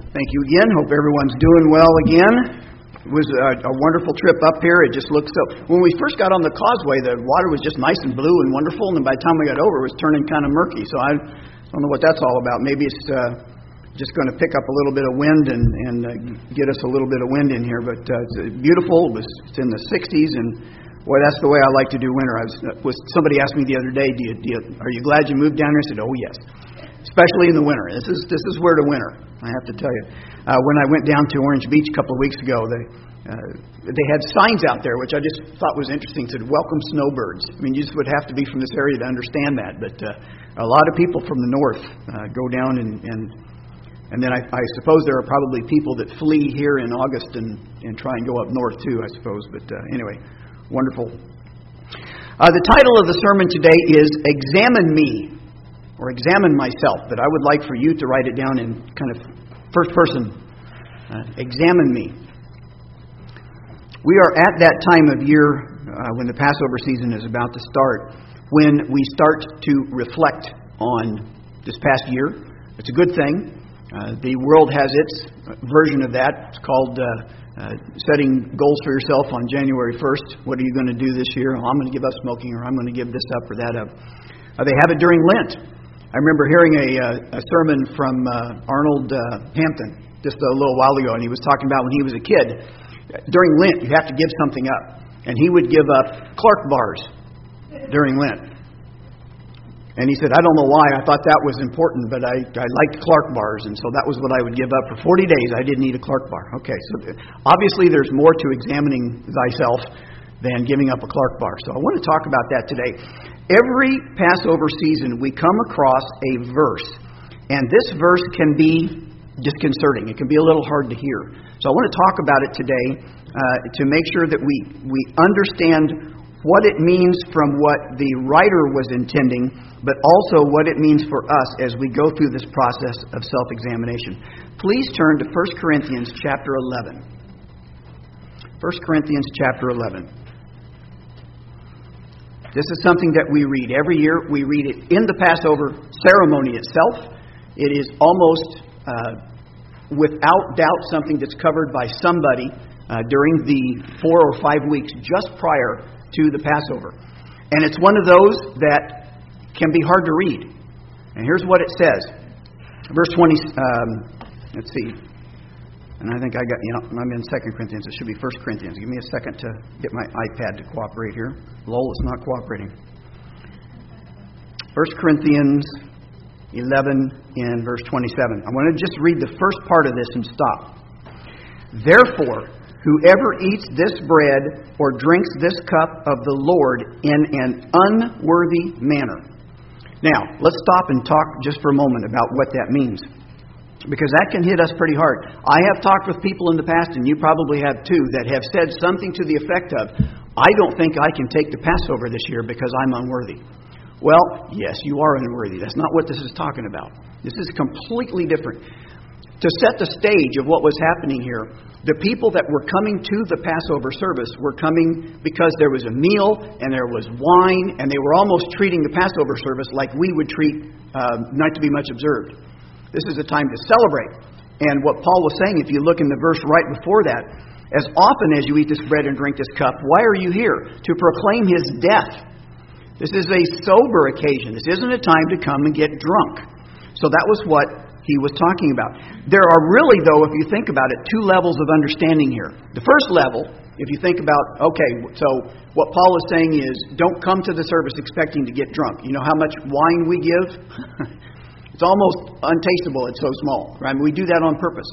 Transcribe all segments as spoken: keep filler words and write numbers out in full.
Thank you again. Hope everyone's doing well again. It was a, a wonderful trip up here. It just looked so... When we first got on the causeway, the water was just nice and blue and wonderful, and then by the time we got over, it was turning kind of murky. So I don't know what that's all about. Maybe it's uh, just going to pick up a little bit of wind and, and uh, get us a little bit of wind in here. But uh, it's beautiful. It was, it's in the sixties, and boy, that's the way I like to do winter. I was, was somebody asked me the other day, do you, do you, are you glad you moved down here? I said, oh, yes. Especially in the winter. This is this is where to winter, I have to tell you. Uh, when I went down to Orange Beach a couple of weeks ago, they uh, they had signs out there, which I just thought was interesting. It said, welcome snowbirds. I mean, you just would have to be from this area to understand that. But uh, a lot of people from the north uh, go down, and and, and then I, I suppose there are probably people that flee here in August and, and try and go up north too, I suppose. But uh, anyway, wonderful. Uh, the title of the sermon today is Examine Me, or Examine Myself, but I would like for you to write it down in kind of first person. Uh, examine me. We are at that time of year uh, when the Passover season is about to start, when we start to reflect on this past year. It's a good thing. Uh, the world has its version of that. It's called uh, uh, setting goals for yourself on January first. What are you going to do this year? Oh, I'm going to give up smoking, or I'm going to give this up or that up. Uh, they have it during Lent. I remember hearing a, uh, a sermon from uh, Arnold uh, Hampton just a little while ago, and he was talking about when he was a kid. During Lent, you have to give something up. And he would give up Clark bars during Lent. And he said, I don't know why, I thought that was important, but I, I liked Clark bars, and so that was what I would give up. For forty days, I didn't eat a Clark bar. Okay, so obviously there's more to examining thyself than giving up a Clark bar. So I want to talk about that today. Every Passover season, we come across a verse, and this verse can be disconcerting. It can be a little hard to hear. So I want to talk about it today uh, to make sure that we, we understand what it means from what the writer was intending, but also what it means for us as we go through this process of self-examination. Please turn to First Corinthians chapter eleven. First Corinthians chapter eleven. This is something that we read every year. We read it in the Passover ceremony itself. It is almost, uh, without doubt, something that's covered by somebody uh, during the four or five weeks just prior to the Passover. And it's one of those that can be hard to read. And here's what it says. Verse twenty, um, let's see. And I think I got, you know, I'm in Second Corinthians. It should be First Corinthians. Give me a second to get my iPad to cooperate here. Lol, it's not cooperating. First Corinthians eleven in verse twenty-seven. I want to just read the first part of this and stop. Therefore, whoever eats this bread or drinks this cup of the Lord in an unworthy manner. Now, let's stop and talk just for a moment about what that means, because that can hit us pretty hard. I have talked with people in the past, and you probably have too, that have said something to the effect of, I don't think I can take the Passover this year because I'm unworthy. Well, yes, you are unworthy. That's not what this is talking about. This is completely different. To set the stage of what was happening here, the people that were coming to the Passover service were coming because there was a meal and there was wine, and they were almost treating the Passover service like we would treat uh, not to be much observed. This is a time to celebrate. And what Paul was saying, if you look in the verse right before that, as often as you eat this bread and drink this cup, why are you here? To proclaim His death. This is a sober occasion. This isn't a time to come and get drunk. So that was what he was talking about. There are really, though, if you think about it, two levels of understanding here. The first level, if you think about, okay, so what Paul is saying is, don't come to the service expecting to get drunk. You know how much wine we give? It's almost untasteable. It's so small, right? I mean, we do that on purpose.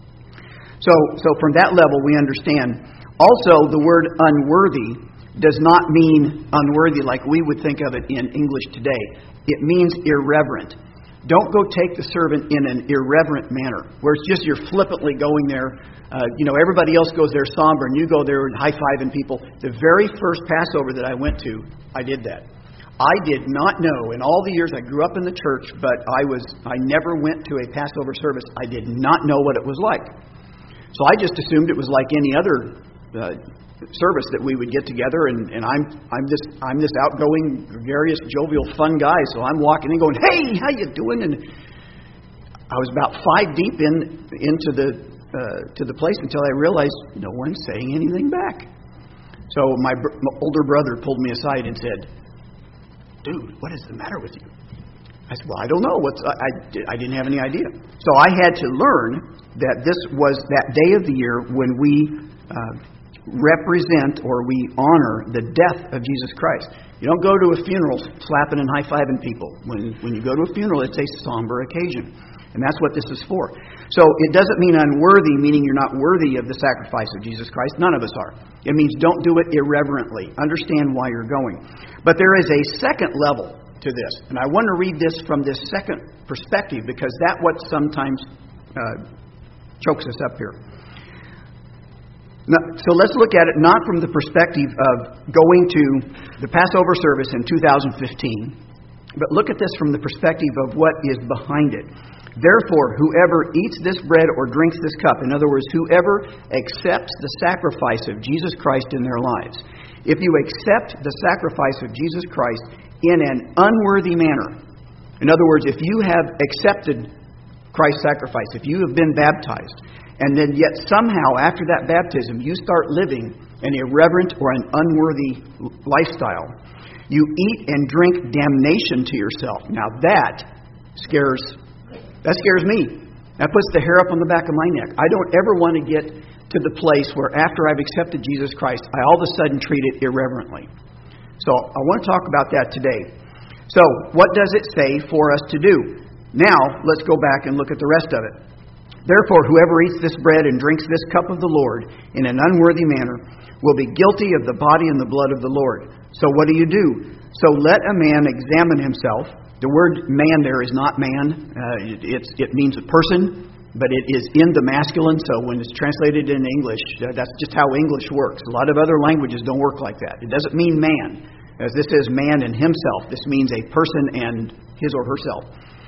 So, so from that level, we understand. Also, the word unworthy does not mean unworthy like we would think of it in English today. It means irreverent. Don't go take the servant in an irreverent manner, where it's just you're flippantly going there. Uh, you know, everybody else goes there somber, and you go there and high-fiving people. The very first Passover that I went to, I did that. I did not know, in all the years I grew up in the church, but I was I never went to a Passover service. I did not know what it was like. So I just assumed it was like any other uh, service that we would get together, and, and I'm I'm this I'm this outgoing, gregarious, jovial, fun guy. So I'm walking in, going, "Hey, how you doing?" And I was about five deep in into the uh, to the place until I realized no one's saying anything back. So my, br- my older brother pulled me aside and said, "Dude, what is the matter with you?" I said, "Well, I don't know. What's I, I, I didn't have any idea." So I had to learn that this was that day of the year when we uh, represent or we honor the death of Jesus Christ. You don't go to a funeral slapping and high-fiving people. When when you go to a funeral, it's a somber occasion. And that's what this is for. So it doesn't mean unworthy, meaning you're not worthy of the sacrifice of Jesus Christ. None of us are. It means don't do it irreverently. Understand why you're going. But there is a second level to this. And I want to read this from this second perspective because that's what sometimes uh, chokes us up here. Now, so let's look at it not from the perspective of going to the Passover service in two thousand fifteen, but look at this from the perspective of what is behind it. Therefore, whoever eats this bread or drinks this cup, in other words, whoever accepts the sacrifice of Jesus Christ in their lives, if you accept the sacrifice of Jesus Christ in an unworthy manner, in other words, if you have accepted Christ's sacrifice, if you have been baptized, and then yet somehow after that baptism you start living an irreverent or an unworthy lifestyle, you eat and drink damnation to yourself. Now that scares That scares me. That puts the hair up on the back of my neck. I don't ever want to get to the place where after I've accepted Jesus Christ, I all of a sudden treat it irreverently. So I want to talk about that today. So what does it say for us to do? Now let's go back and look at the rest of it. Therefore, whoever eats this bread and drinks this cup of the Lord in an unworthy manner will be guilty of the body and the blood of the Lord. So what do you do? So let a man examine himself. The word man there is not man. Uh, it, it's, it means a person, but it is in the masculine. So when it's translated in English, uh, that's just how English works. A lot of other languages don't work like that. It doesn't mean man. As this is man and himself, this means a person and his or herself.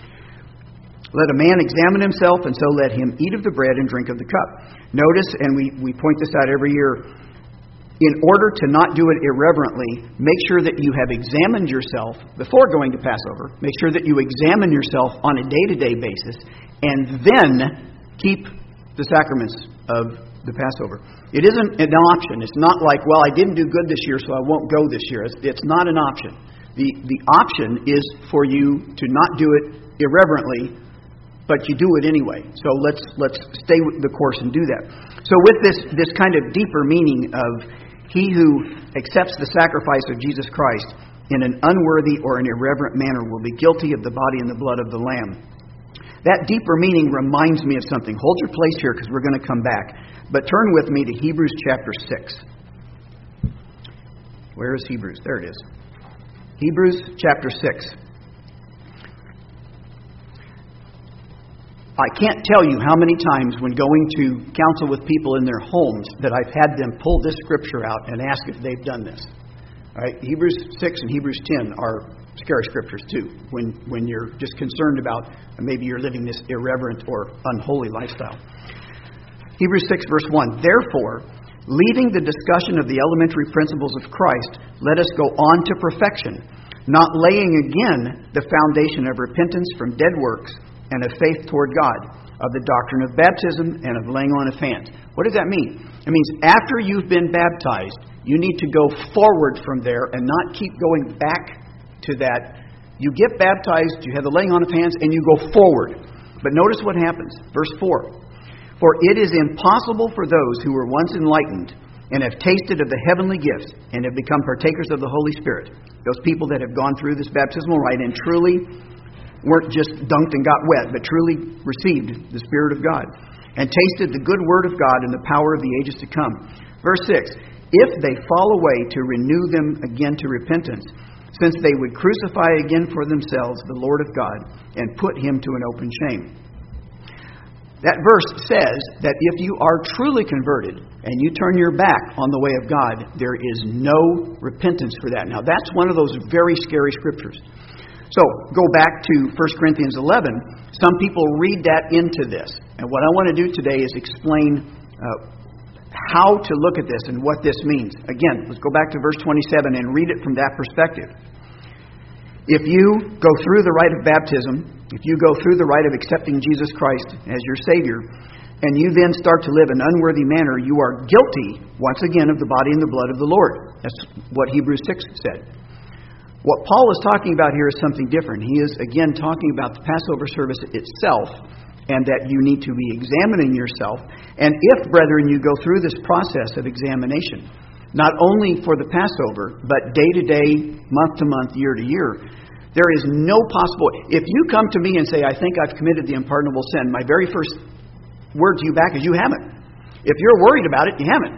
Let a man examine himself, and so let him eat of the bread and drink of the cup. Notice, and we, we point this out every year, in order to not do it irreverently, make sure that you have examined yourself before going to Passover. Make sure that you examine yourself on a day-to-day basis, and then keep the sacraments of the Passover. It isn't an option. It's not like, well, I didn't do good this year, so I won't go this year. It's, it's not an option. The, the option is for you to not do it irreverently, but you do it anyway. So let's let's stay with the course and do that. So with this this kind of deeper meaning of he who accepts the sacrifice of Jesus Christ in an unworthy or an irreverent manner will be guilty of the body and the blood of the Lamb. That deeper meaning reminds me of something. Hold your place here because we're going to come back. But turn with me to Hebrews chapter six. Where is Hebrews? There it is. Hebrews chapter six. I can't tell you how many times when going to counsel with people in their homes that I've had them pull this scripture out and ask if they've done this. All right, Hebrews six and Hebrews ten are scary scriptures too, when, when you're just concerned about maybe you're living this irreverent or unholy lifestyle. Hebrews six verse one, therefore, leaving the discussion of the elementary principles of Christ, let us go on to perfection, not laying again the foundation of repentance from dead works and of faith toward God, of the doctrine of baptism and of laying on of hands. What does that mean? It means after you've been baptized, you need to go forward from there and not keep going back to that. You get baptized, you have the laying on of hands, and you go forward. But notice what happens. Verse four. For it is impossible for those who were once enlightened and have tasted of the heavenly gifts and have become partakers of the Holy Spirit, those people that have gone through this baptismal rite and truly weren't just dunked and got wet, but truly received the Spirit of God and tasted the good word of God and the power of the ages to come. Verse six, if they fall away, to renew them again to repentance, since they would crucify again for themselves the Lord of God and put him to an open shame. That verse says that if you are truly converted and you turn your back on the way of God, there is no repentance for that. Now that's one of those very scary scriptures. So, go back to First Corinthians eleven. Some people read that into this. And what I want to do today is explain uh, how to look at this and what this means. Again, let's go back to verse twenty-seven and read it from that perspective. If you go through the rite of baptism, if you go through the rite of accepting Jesus Christ as your Savior, and you then start to live in an unworthy manner, you are guilty, once again, of the body and the blood of the Lord. That's what Hebrews six said. What Paul is talking about here is something different. He is, again, talking about the Passover service itself, and that you need to be examining yourself. And if, brethren, you go through this process of examination, not only for the Passover, but day to day, month to month, year to year, there is no possible... If you come to me and say, I think I've committed the unpardonable sin, my very first word to you back is, you haven't. If you're worried about it, you haven't.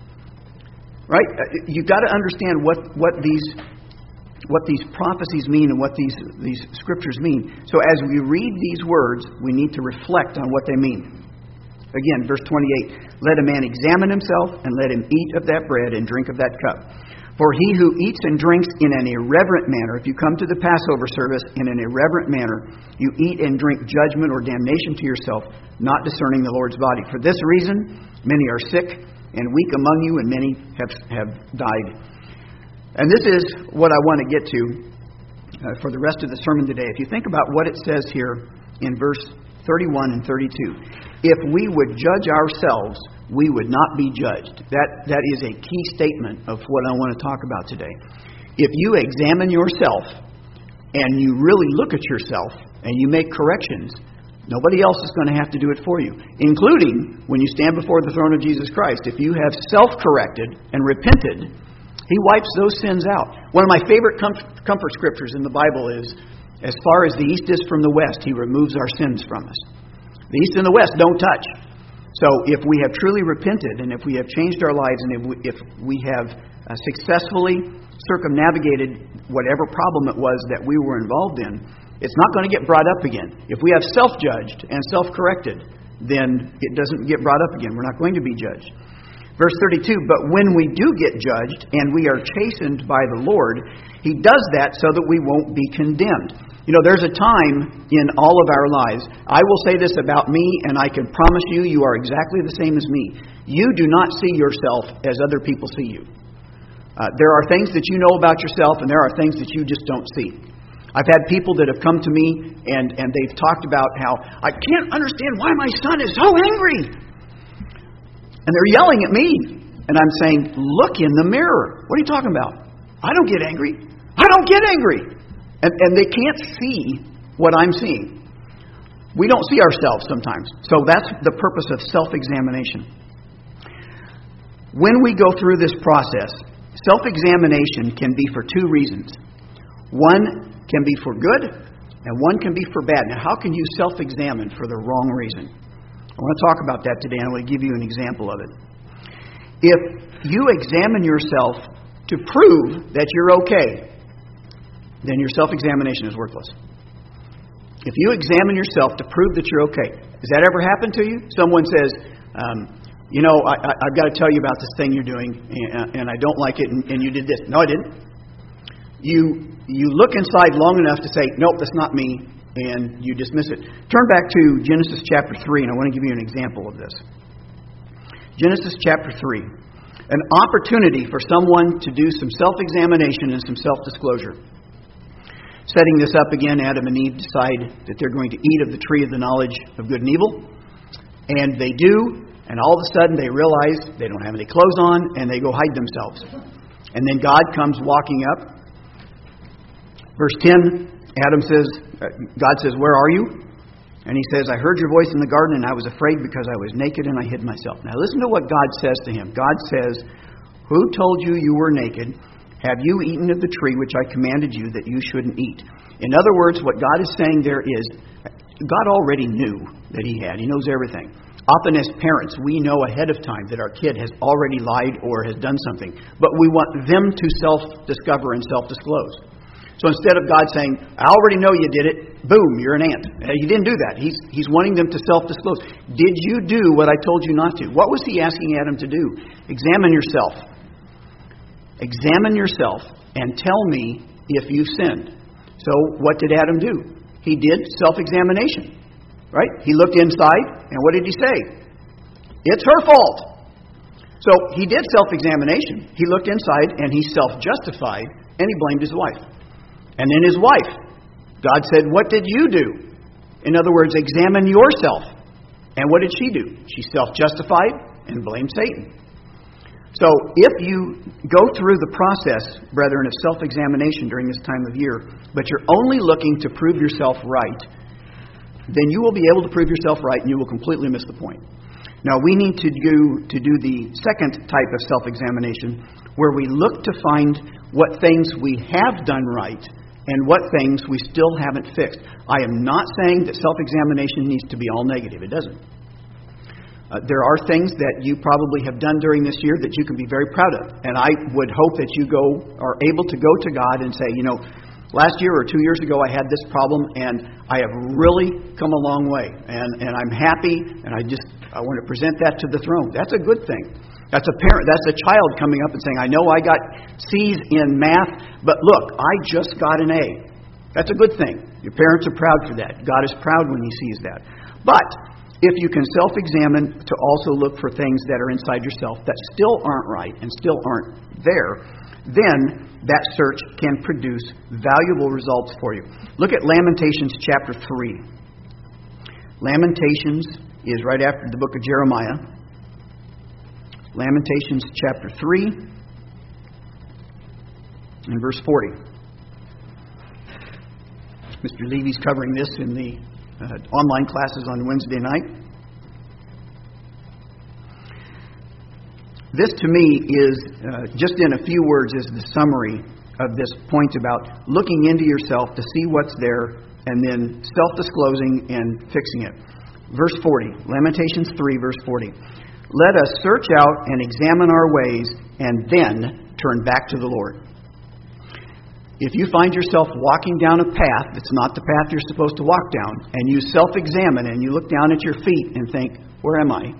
Right? You've got to understand what, what these what these prophecies mean and what these, these scriptures mean. So as we read these words, we need to reflect on what they mean. Again, verse twenty-eight, let a man examine himself, and let him eat of that bread and drink of that cup. For he who eats and drinks in an irreverent manner, if you come to the Passover service in an irreverent manner, you eat and drink judgment or damnation to yourself, not discerning the Lord's body. For this reason, many are sick and weak among you, and many have, have died. And this is what I want to get to uh, for the rest of the sermon today. If you think about what it says here in verse thirty-one and thirty-two, if we would judge ourselves, we would not be judged. That that is a key statement of what I want to talk about today. If you examine yourself and you really look at yourself and you make corrections, nobody else is going to have to do it for you, including when you stand before the throne of Jesus Christ. If you have self-corrected and repented, He wipes those sins out. One of my favorite comfort scriptures in the Bible is, as far as the east is from the west, He removes our sins from us. The east and the west don't touch. So if we have truly repented, and if we have changed our lives, and if we, if we have uh, successfully circumnavigated whatever problem it was that we were involved in, it's not going to get brought up again. If we have self-judged and self-corrected, then it doesn't get brought up again. We're not going to be judged. Verse thirty-two, but when we do get judged and we are chastened by the Lord, He does that so that we won't be condemned. You know, there's a time in all of our lives, I will say this about me, and I can promise you, you are exactly the same as me. You do not see yourself as other people see you. Uh, there are things that you know about yourself, and there are things that you just don't see. I've had people that have come to me, and, and they've talked about how, I can't understand why my son is so angry. And they're yelling at me. And I'm saying, look in the mirror. What are you talking about? I don't get angry. I don't get angry. And, and they can't see what I'm seeing. We don't see ourselves sometimes. So that's the purpose of self-examination. When we go through this process, self-examination can be for two reasons. One can be for good, and one can be for bad. Now, how can you self-examine for the wrong reason? I want to talk about that today, and I want to give you an example of it. If you examine yourself to prove that you're okay, then your self-examination is worthless. If you examine yourself to prove that you're okay, has that ever happened to you? Someone says, um, you know, I, I, I've got to tell you about this thing you're doing, and, and I don't like it, and, and you did this. No, I didn't. You you look inside long enough to say, nope, that's not me, and you dismiss it. Turn back to Genesis chapter three, and I want to give you an example of this. Genesis chapter three. An opportunity for someone to do some self-examination and some self-disclosure. Setting this up again, Adam and Eve decide that they're going to eat of the tree of the knowledge of good and evil. And they do, and all of a sudden they realize they don't have any clothes on, and they go hide themselves. And then God comes walking up. Verse ten, Adam says, God says, where are you? And he says, I heard your voice in the garden, and I was afraid because I was naked and I hid myself. Now listen to what God says to him. God says, who told you you were naked? Have you eaten of the tree which I commanded you that you shouldn't eat? In other words, what God is saying there is, God already knew that He had. He knows everything. Often as parents, we know ahead of time that our kid has already lied or has done something. But we want them to self-discover and self-disclose. So instead of God saying, I already know you did it, boom, you're an ant. He didn't do that. He's, he's wanting them to self-disclose. Did you do what I told you not to? What was He asking Adam to do? Examine yourself. Examine yourself and tell me if you've sinned. So what did Adam do? He did self-examination. Right? He looked inside, and what did he say? It's her fault. So he did self-examination. He looked inside, and he self-justified, and he blamed his wife. And then his wife. God said, what did you do? In other words, examine yourself. And what did she do? She self-justified and blamed Satan. So if you go through the process, brethren, of self-examination during this time of year, but you're only looking to prove yourself right, then you will be able to prove yourself right and you will completely miss the point. Now, we need to do, to do the second type of self-examination, where we look to find what things we have done right and what things we still haven't fixed. I am not saying that self-examination needs to be all negative. It doesn't. Uh, there are things that you probably have done during this year that you can be very proud of. And I would hope that you go are able to go to God and say, you know, last year or two years ago I had this problem and I have really come a long way. And, and I'm happy and I just I want to present that to the throne. That's a good thing. That's a parent. That's a child coming up and saying, I know I got C's in math, but look, I just got an A. That's a good thing. Your parents are proud for that. God is proud when He sees that. But if you can self-examine to also look for things that are inside yourself that still aren't right and still aren't there, then that search can produce valuable results for you. Look at Lamentations chapter three. Lamentations is right after the book of Jeremiah. Lamentations chapter three and verse forty. Mister Levy's covering this in the uh, online classes on Wednesday night. This to me is, uh, just in a few words, is the summary of this point about looking into yourself to see what's there and then self-disclosing and fixing it. Verse forty, Lamentations three, verse forty. Let us search out and examine our ways and then turn back to the Lord. If you find yourself walking down a path that's not the path you're supposed to walk down, and you self-examine and you look down at your feet and think, where am I?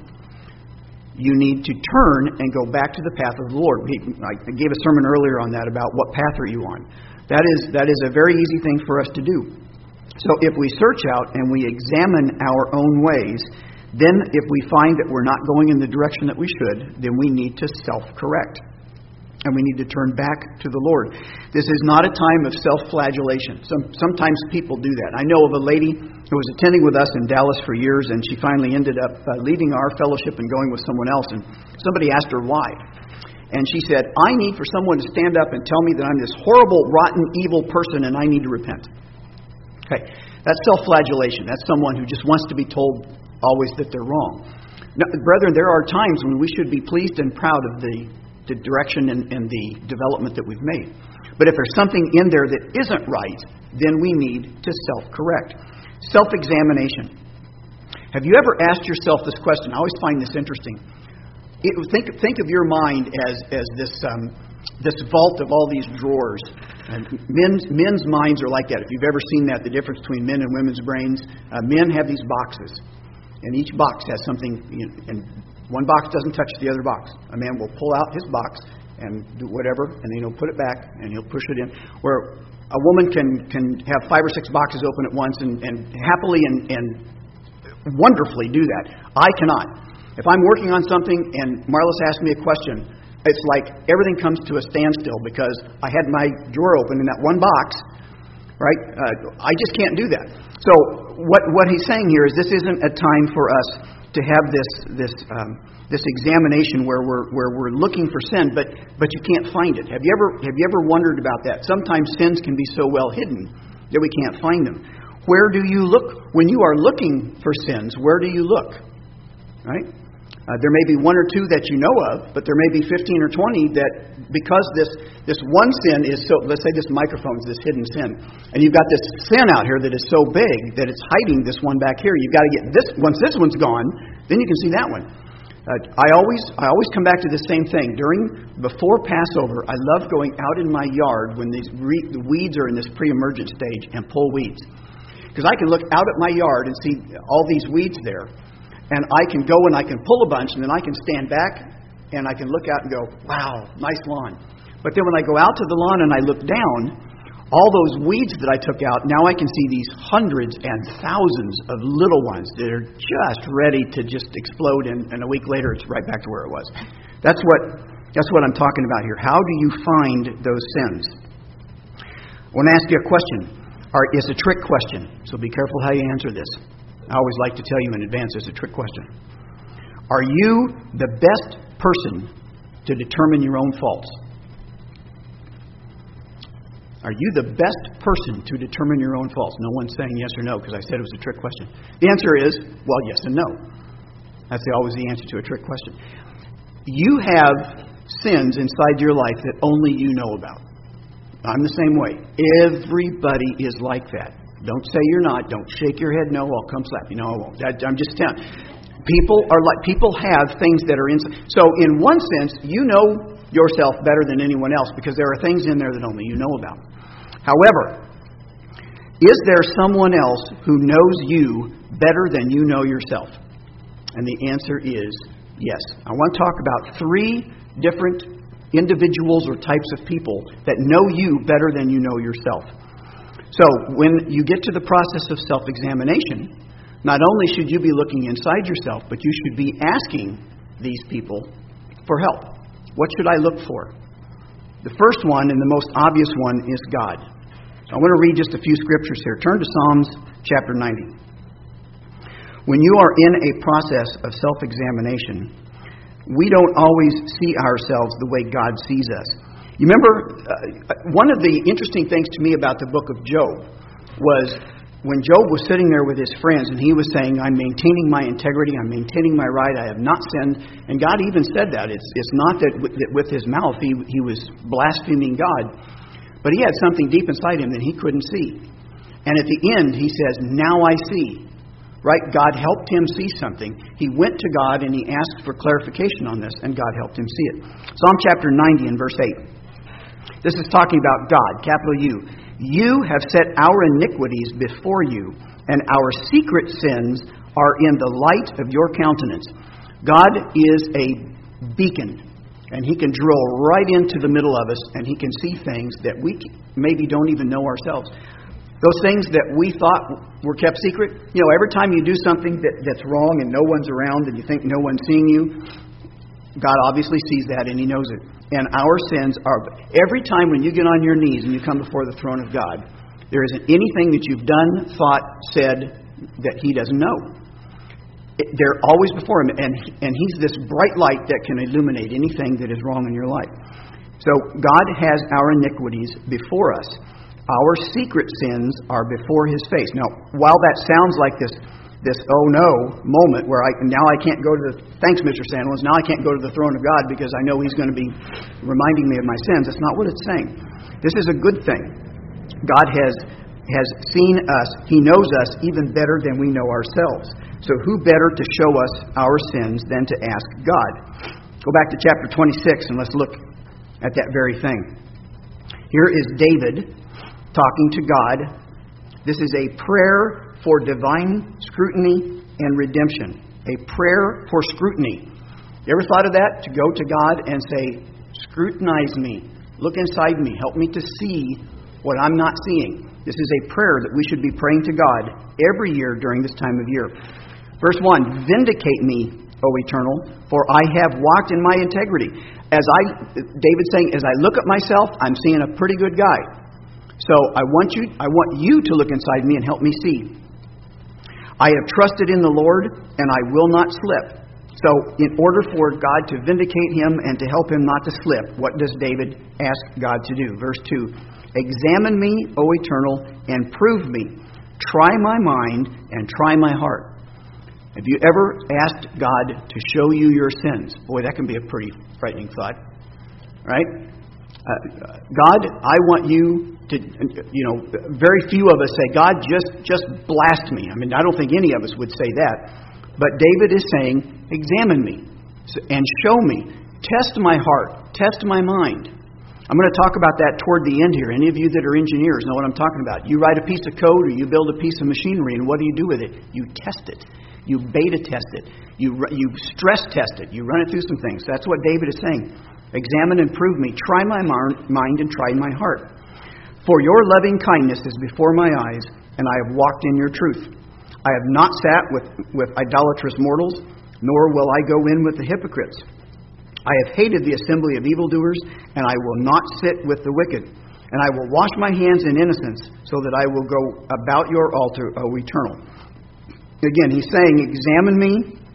You need to turn and go back to the path of the Lord. I gave a sermon earlier on that about what path are you on. That is, that is a very easy thing for us to do. So if we search out and we examine our own ways, then if we find that we're not going in the direction that we should, then we need to self-correct. And we need to turn back to the Lord. This is not a time of self-flagellation. Some, sometimes people do that. I know of a lady who was attending with us in Dallas for years, and she finally ended up uh, leaving our fellowship and going with someone else. And somebody asked her why. And she said, I need for someone to stand up and tell me that I'm this horrible, rotten, evil person and I need to repent. Okay, that's self-flagellation. That's someone who just wants to be told always that they're wrong. Now, brethren, there are times when we should be pleased and proud of the the direction and, and the development that we've made. But if there's something in there that isn't right, then we need to self-correct. Self-examination. Have you ever asked yourself this question? I always find this interesting. It, think, think of your mind as, as this, um, this vault of all these drawers. And men's, men's minds are like that. If you've ever seen that, the difference between men and women's brains, uh, men have these boxes. And each box has something, you know, and one box doesn't touch the other box. A man will pull out his box and do whatever, and then he'll put it back, and he'll push it in. Where a woman can, can have five or six boxes open at once and, and happily and, and wonderfully do that. I cannot. If I'm working on something and Marlis asks me a question, it's like everything comes to a standstill because I had my drawer open in that one box, right? Uh, I just can't do that. So what, what he's saying here is this isn't a time for us to have this this um, this examination where we're where we're looking for sin, but but you can't find it. Have you ever have you ever wondered about that? Sometimes sins can be so well hidden that we can't find them. Where do you look when you are looking for sins? Where do you look? Right? Uh, there may be one or two that you know of, but there may be fifteen or twenty that, because this this one sin is so, let's say this microphone is this hidden sin, and you've got this sin out here that is so big that it's hiding this one back here. You've got to get this, once this one's gone, then you can see that one. Uh, I always I always come back to the same thing. During, before Passover, I love going out in my yard when these re, the weeds are in this pre-emergent stage and pull weeds. Because I can look out at my yard and see all these weeds there. And I can go and I can pull a bunch, and then I can stand back and I can look out and go, wow, nice lawn. But then when I go out to the lawn and I look down, all those weeds that I took out, now I can see these hundreds and thousands of little ones that are just ready to just explode, and, and a week later it's right back to where it was. That's what that's what I'm talking about here. How do you find those sins? I want to ask you a question. Or it's a trick question, so be careful how you answer this. I always like to tell you in advance it's a trick question. Are you the best person to determine your own faults? Are you the best person to determine your own faults? No one's saying yes or no because I said it was a trick question. The answer is, well, yes and no. That's always the answer to a trick question. You have sins inside your life that only you know about. I'm the same way. Everybody is like that. Don't say you're not. Don't shake your head. No, I'll come slap you. No, I won't. That, I'm just telling. People are like people have things that are inside. So in one sense, you know yourself better than anyone else because there are things in there that only you know about. However, is there someone else who knows you better than you know yourself? And the answer is yes. I want to talk about three different individuals or types of people that know you better than you know yourself. So when you get to the process of self-examination, not only should you be looking inside yourself, but you should be asking these people for help. What should I look for? The first one and the most obvious one is God. So I want to read just a few scriptures here. Turn to Psalms chapter ninety. When you are in a process of self-examination, we don't always see ourselves the way God sees us. You remember, uh, one of the interesting things to me about the book of Job was when Job was sitting there with his friends and he was saying, I'm maintaining my integrity, I'm maintaining my right, I have not sinned. And God even said that. It's, it's not that with, that with his mouth he, he was blaspheming God, but he had something deep inside him that he couldn't see. And at the end he says, now I see. Right? God helped him see something. He went to God and he asked for clarification on this, and God helped him see it. Psalm chapter ninety and verse eight. This is talking about God, capital U. You have set our iniquities before you, and our secret sins are in the light of your countenance. God is a beacon, and he can drill right into the middle of us, and he can see things that we maybe don't even know ourselves. Those things that we thought were kept secret. You know, every time you do something that, that's wrong and no one's around and you think no one's seeing you, God obviously sees that and he knows it. And our sins are... Every time when you get on your knees and you come before the throne of God, there isn't anything that you've done, thought, said that he doesn't know. It, they're always before him, and, and he's this bright light that can illuminate anything that is wrong in your life. So God has our iniquities before us. Our secret sins are before his face. Now, while that sounds like this this oh no moment where I now I can't go to the thanks, Mister Sandwich, now I can't go to the throne of God because I know he's going to be reminding me of my sins. That's not what it's saying. This is a good thing. God has has seen us. He knows us even better than we know ourselves. So who better to show us our sins than to ask God? Go back to chapter twenty-six and let's look at that very thing. Here is David talking to God. This is a prayer for divine scrutiny and redemption. A prayer for scrutiny. You ever thought of that? To go to God and say, scrutinize me. Look inside me. Help me to see what I'm not seeing. This is a prayer that we should be praying to God every year during this time of year. Verse one, vindicate me, O Eternal, for I have walked in my integrity. As I, David's saying, as I look at myself, I'm seeing a pretty good guy. So I want you I want you to look inside me and help me see. I have trusted in the Lord, and I will not slip. So in order for God to vindicate him and to help him not to slip, what does David ask God to do? Verse two, examine me, O Eternal, and prove me. Try my mind and try my heart. Have you ever asked God to show you your sins? Boy, that can be a pretty frightening thought, right? Uh, God, I want you to, you know, very few of us say, God, just, just blast me. I mean, I don't think any of us would say that. But David is saying, examine me and show me. Test my heart. Test my mind. I'm going to talk about that toward the end here. Any of you that are engineers know what I'm talking about. You write a piece of code or you build a piece of machinery, and what do you do with it? You test it. You beta test it. You, you stress test it. You run it through some things. That's what David is saying. Examine and prove me. Try my mind and try my heart. For your loving kindness is before my eyes, and I have walked in your truth. I have not sat with, with idolatrous mortals, nor will I go in with the hypocrites. I have hated the assembly of evildoers, and I will not sit with the wicked. And I will wash my hands in innocence, so that I will go about your altar, O Eternal. Again, he's saying, examine me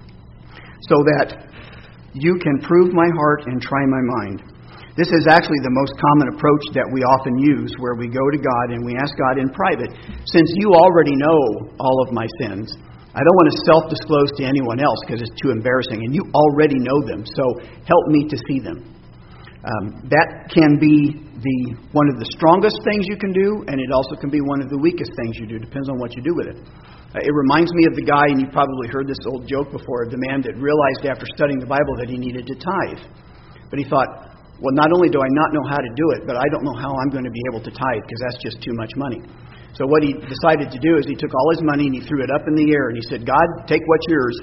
so that you can prove my heart and try my mind. This is actually the most common approach that we often use, where we go to God and we ask God in private, since you already know all of my sins, I don't want to self-disclose to anyone else because it's too embarrassing, and you already know them, so help me to see them. Um, that can be the one of the strongest things you can do, and it also can be one of the weakest things you do. Depends on what you do with it. Uh, it reminds me of the guy, and you've probably heard this old joke before, of the man that realized after studying the Bible that he needed to tithe. But he thought, well, not only do I not know how to do it, but I don't know how I'm going to be able to tithe because that's just too much money. So what he decided to do is he took all his money and he threw it up in the air and he said, God, take what's yours.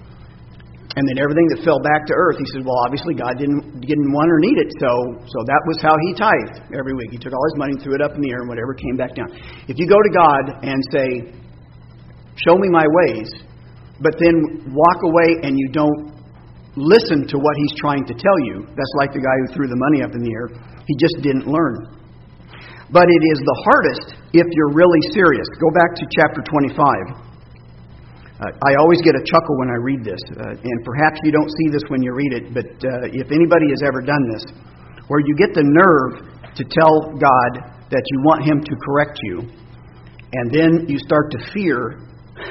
And then everything that fell back to earth, he said, well, obviously God didn't didn't want or need it, so so that was how he tithed every week. He took all his money and threw it up in the air, and whatever came back down. If you go to God and say, show me my ways, but then walk away and you don't listen to what he's trying to tell you, that's like the guy who threw the money up in the air. He just didn't learn. But it is the hardest if you're really serious. Go back to chapter twenty-five. Uh, I always get a chuckle when I read this, uh, and perhaps you don't see this when you read it, but uh, if anybody has ever done this, where you get the nerve to tell God that you want Him to correct you, and then you start to fear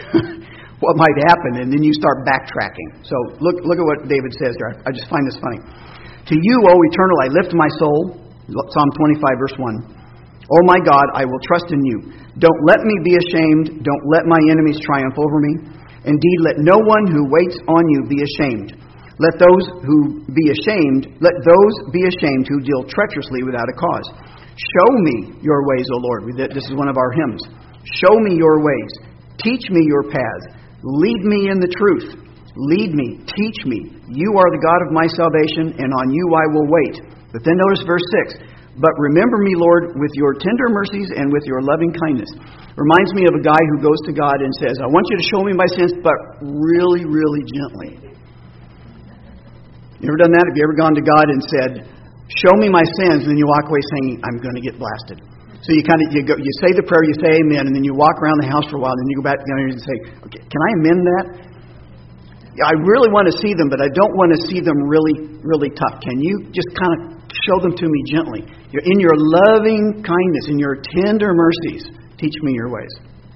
what might happen, and then you start backtracking. So look look at what David says there. I just find this funny. To you, O Eternal, I lift my soul. Psalm twenty-five, verse one. O my God, I will trust in you. Don't let me be ashamed. Don't let my enemies triumph over me. Indeed, let no one who waits on you be ashamed. Let those who be ashamed, let those be ashamed who deal treacherously without a cause. Show me your ways, O Lord. This is one of our hymns. Show me your ways. Teach me your paths. Lead me in the truth. Lead me. Teach me. You are the God of my salvation, and on you I will wait. But then notice verse six. But remember me, Lord, with your tender mercies and with your loving kindness. Reminds me of a guy who goes to God and says, I want you to show me my sins, but really, really gently. You ever done that? Have you ever gone to God and said, show me my sins, and then you walk away saying, I'm going to get blasted. So you kind of you go, you say the prayer, you say amen, and then you walk around the house for a while, and then you go back down here and say, okay, can I amend that? I really want to see them, but I don't want to see them really, really tough. Can you just kind of show them to me gently? You're in your loving kindness, in your tender mercies, teach me your ways.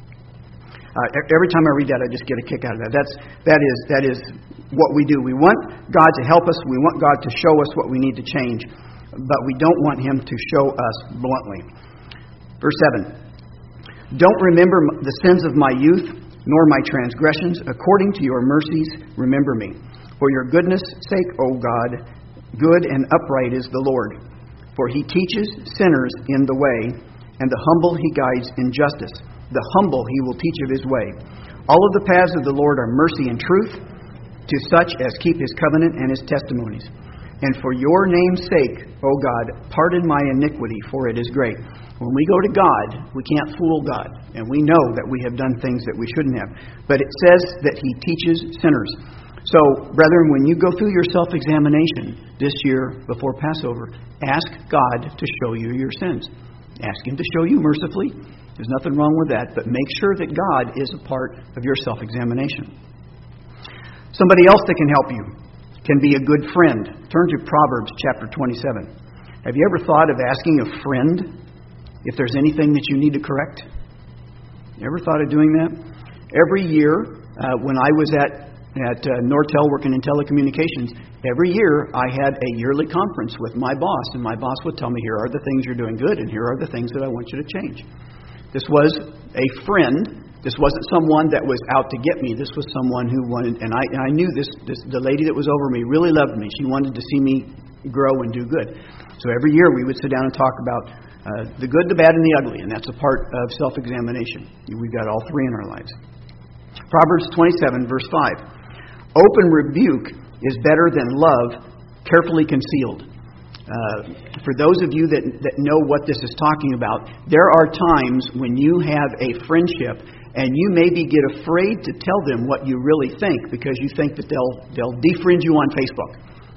Uh, every time I read that, I just get a kick out of that. That's that is that is what we do. We want God to help us. We want God to show us what we need to change, but we don't want Him to show us bluntly. Verse seven. Don't remember the sins of my youth, nor my transgressions. According to your mercies, remember me. For your goodness' sake, O God, good and upright is the Lord. For He teaches sinners in the way, and the humble He guides in justice. The humble He will teach of His way. All of the paths of the Lord are mercy and truth, to such as keep His covenant and His testimonies. And for your name's sake, O God, pardon my iniquity, for it is great. When we go to God, we can't fool God. And we know that we have done things that we shouldn't have. But it says that He teaches sinners. So, brethren, when you go through your self-examination this year before Passover, ask God to show you your sins. Ask Him to show you mercifully. There's nothing wrong with that. But make sure that God is a part of your self-examination. Somebody else that can help you can be a good friend. Turn to Proverbs chapter twenty-seven. Have you ever thought of asking a friend if there's anything that you need to correct? You ever thought of doing that? Every year, uh, when I was at at uh, Nortel working in telecommunications, every year I had a yearly conference with my boss, and my boss would tell me, here are the things you're doing good, and here are the things that I want you to change. This was a friend. This wasn't someone that was out to get me. This was someone who wanted, and I, and I knew this, this, the lady that was over me really loved me. She wanted to see me grow and do good. So every year we would sit down and talk about uh, the good, the bad, and the ugly, and that's a part of self-examination. We've got all three in our lives. Proverbs twenty-seven, verse five. Open rebuke is better than love carefully concealed. Uh, for those of you that, that know what this is talking about, there are times when you have a friendship and you maybe get afraid to tell them what you really think because you think that they'll they'll defriend you on Facebook.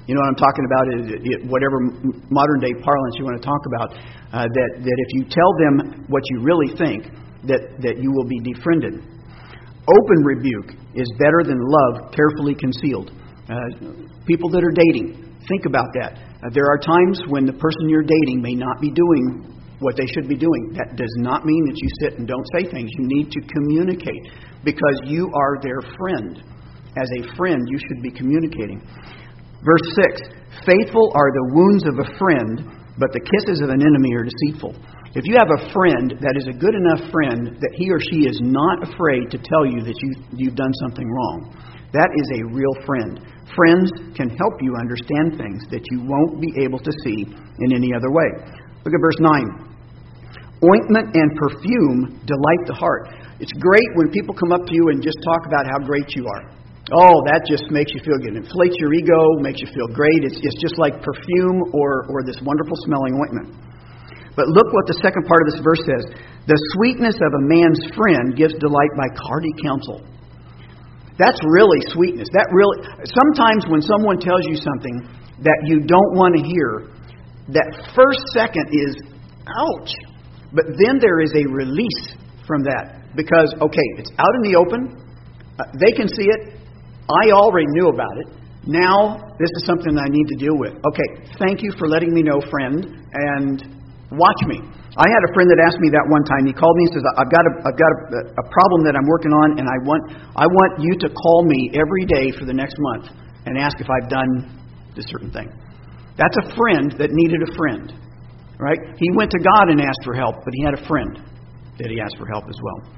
You know what I'm talking about? Is it, it, whatever modern day parlance you want to talk about, uh, that that if you tell them what you really think, that that you will be defriended. Open rebuke is better than love carefully concealed. Uh, people that are dating, think about that. Uh, there are times when the person you're dating may not be doing what they should be doing. That does not mean that you sit and don't say things. You need to communicate because you are their friend. As a friend, you should be communicating. Verse six, faithful are the wounds of a friend, but the kisses of an enemy are deceitful. If you have a friend that is a good enough friend that he or she is not afraid to tell you that you, you've done something wrong, that is a real friend. Friends can help you understand things that you won't be able to see in any other way. Look at verse nine. Ointment and perfume delight the heart. It's great when people come up to you and just talk about how great you are. Oh, that just makes you feel good. It inflates your ego, makes you feel great. It's, it's just like perfume or, or this wonderful smelling ointment. But look what the second part of this verse says. The sweetness of a man's friend gives delight by hearty counsel. That's really sweetness. That really. Sometimes when someone tells you something that you don't want to hear, that first second is, ouch. But then there is a release from that. Because, okay, it's out in the open. Uh, they can see it. I already knew about it. Now, this is something I need to deal with. Okay, thank you for letting me know, friend, and watch me. I had a friend that asked me that one time. He called me and says, I've got a, I've got a, a problem that I'm working on, and I want I want you to call me every day for the next month and ask if I've done this certain thing. That's a friend that needed a friend. Right? He went to God and asked for help, but he had a friend that he asked for help as well.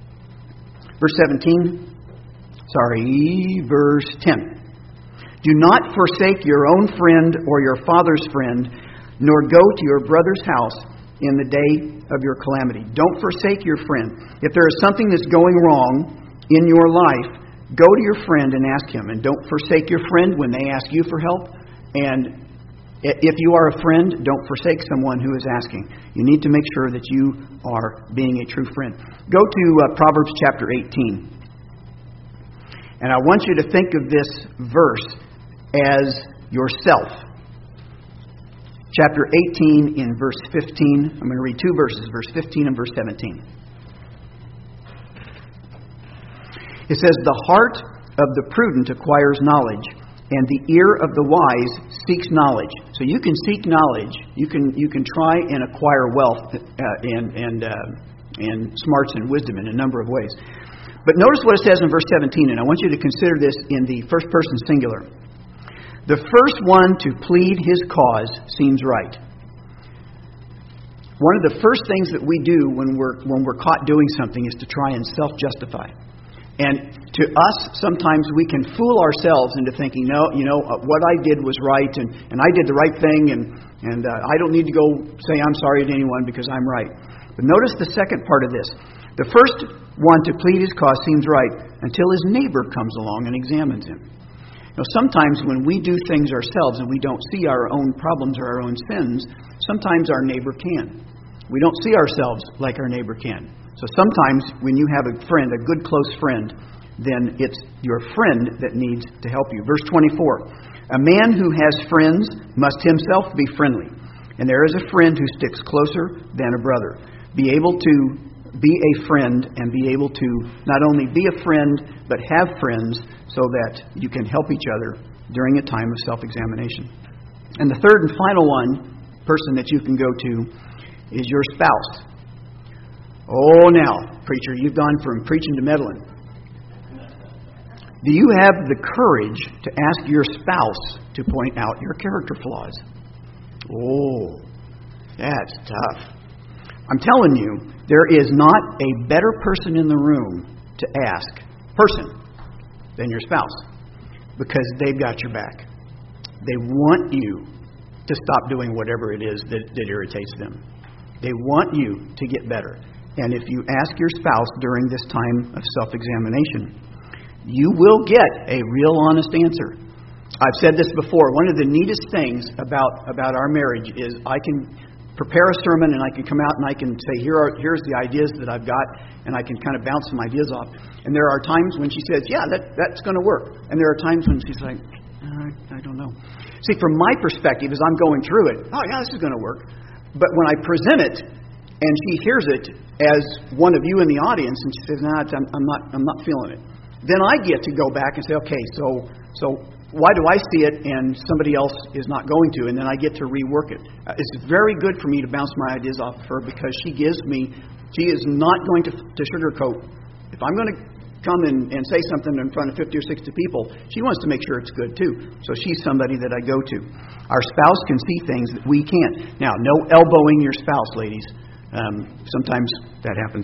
Verse seventeen. Sorry, verse ten. Do not forsake your own friend or your father's friend, nor go to your brother's house in the day of your calamity. Don't forsake your friend. If there is something that's going wrong in your life, go to your friend and ask him. And don't forsake your friend when they ask you for help. And if you are a friend, don't forsake someone who is asking. You need to make sure that you are being a true friend. Go to uh, Proverbs chapter eighteen. And I want you to think of this verse as yourself. Chapter eighteen in verse fifteen. I'm going to read two verses, verse fifteen and verse seventeen. It says, the heart of the prudent acquires knowledge, and the ear of the wise seeks knowledge. So you can seek knowledge. You can you can try and acquire wealth uh, and and uh, and smarts and wisdom in a number of ways. But notice what it says in verse seventeen, and I want you to consider this in the first person singular. The first one to plead his cause seems right. One of the first things that we do when we're when we're caught doing something is to try and self-justify. And to us, sometimes we can fool ourselves into thinking, no, you know, uh, what I did was right, and, and I did the right thing, and, and uh, I don't need to go say I'm sorry to anyone because I'm right. But notice the second part of this. The first one to plead his cause seems right until his neighbor comes along and examines him. Now, sometimes when we do things ourselves and we don't see our own problems or our own sins, sometimes our neighbor can. We don't see ourselves like our neighbor can. So sometimes when you have a friend, a good close friend, then it's your friend that needs to help you. Verse twenty-four. A man who has friends must himself be friendly, and there is a friend who sticks closer than a brother. Be able to be a friend and be able to not only be a friend, but have friends so that you can help each other during a time of self-examination. And the third and final one, person that you can go to, is your spouse. Oh, now, preacher, you've gone from preaching to meddling. Do you have the courage to ask your spouse to point out your character flaws? Oh, that's tough. I'm telling you, there is not a better person in the room to ask, person, than your spouse, because they've got your back. They want you to stop doing whatever it is that, that irritates them. They want you to get better. And if you ask your spouse during this time of self-examination, you will get a real honest answer. I've said this before. One of the neatest things about, about our marriage is I can prepare a sermon and I can come out and I can say, Here are here's the ideas that I've got, and I can kind of bounce some ideas off. And there are times when she says, yeah, that that's going to work. And there are times when she's like, uh, I, I don't know. See, from my perspective, as I'm going through it, oh, yeah, this is going to work. But when I present it, and she hears it as one of you in the audience, and she says, "No, nah, I'm, I'm not. I'm not feeling it." Then I get to go back and say, "Okay, so so why do I see it and somebody else is not going to?" And then I get to rework it. Uh, it's very good for me to bounce my ideas off of her because she gives me. She is not going to to sugarcoat. If I'm going to come and, and say something in front of fifty or sixty people, she wants to make sure it's good too. So she's somebody that I go to. Our spouse can see things that we can't. Now, no elbowing your spouse, ladies. Um, sometimes that happens.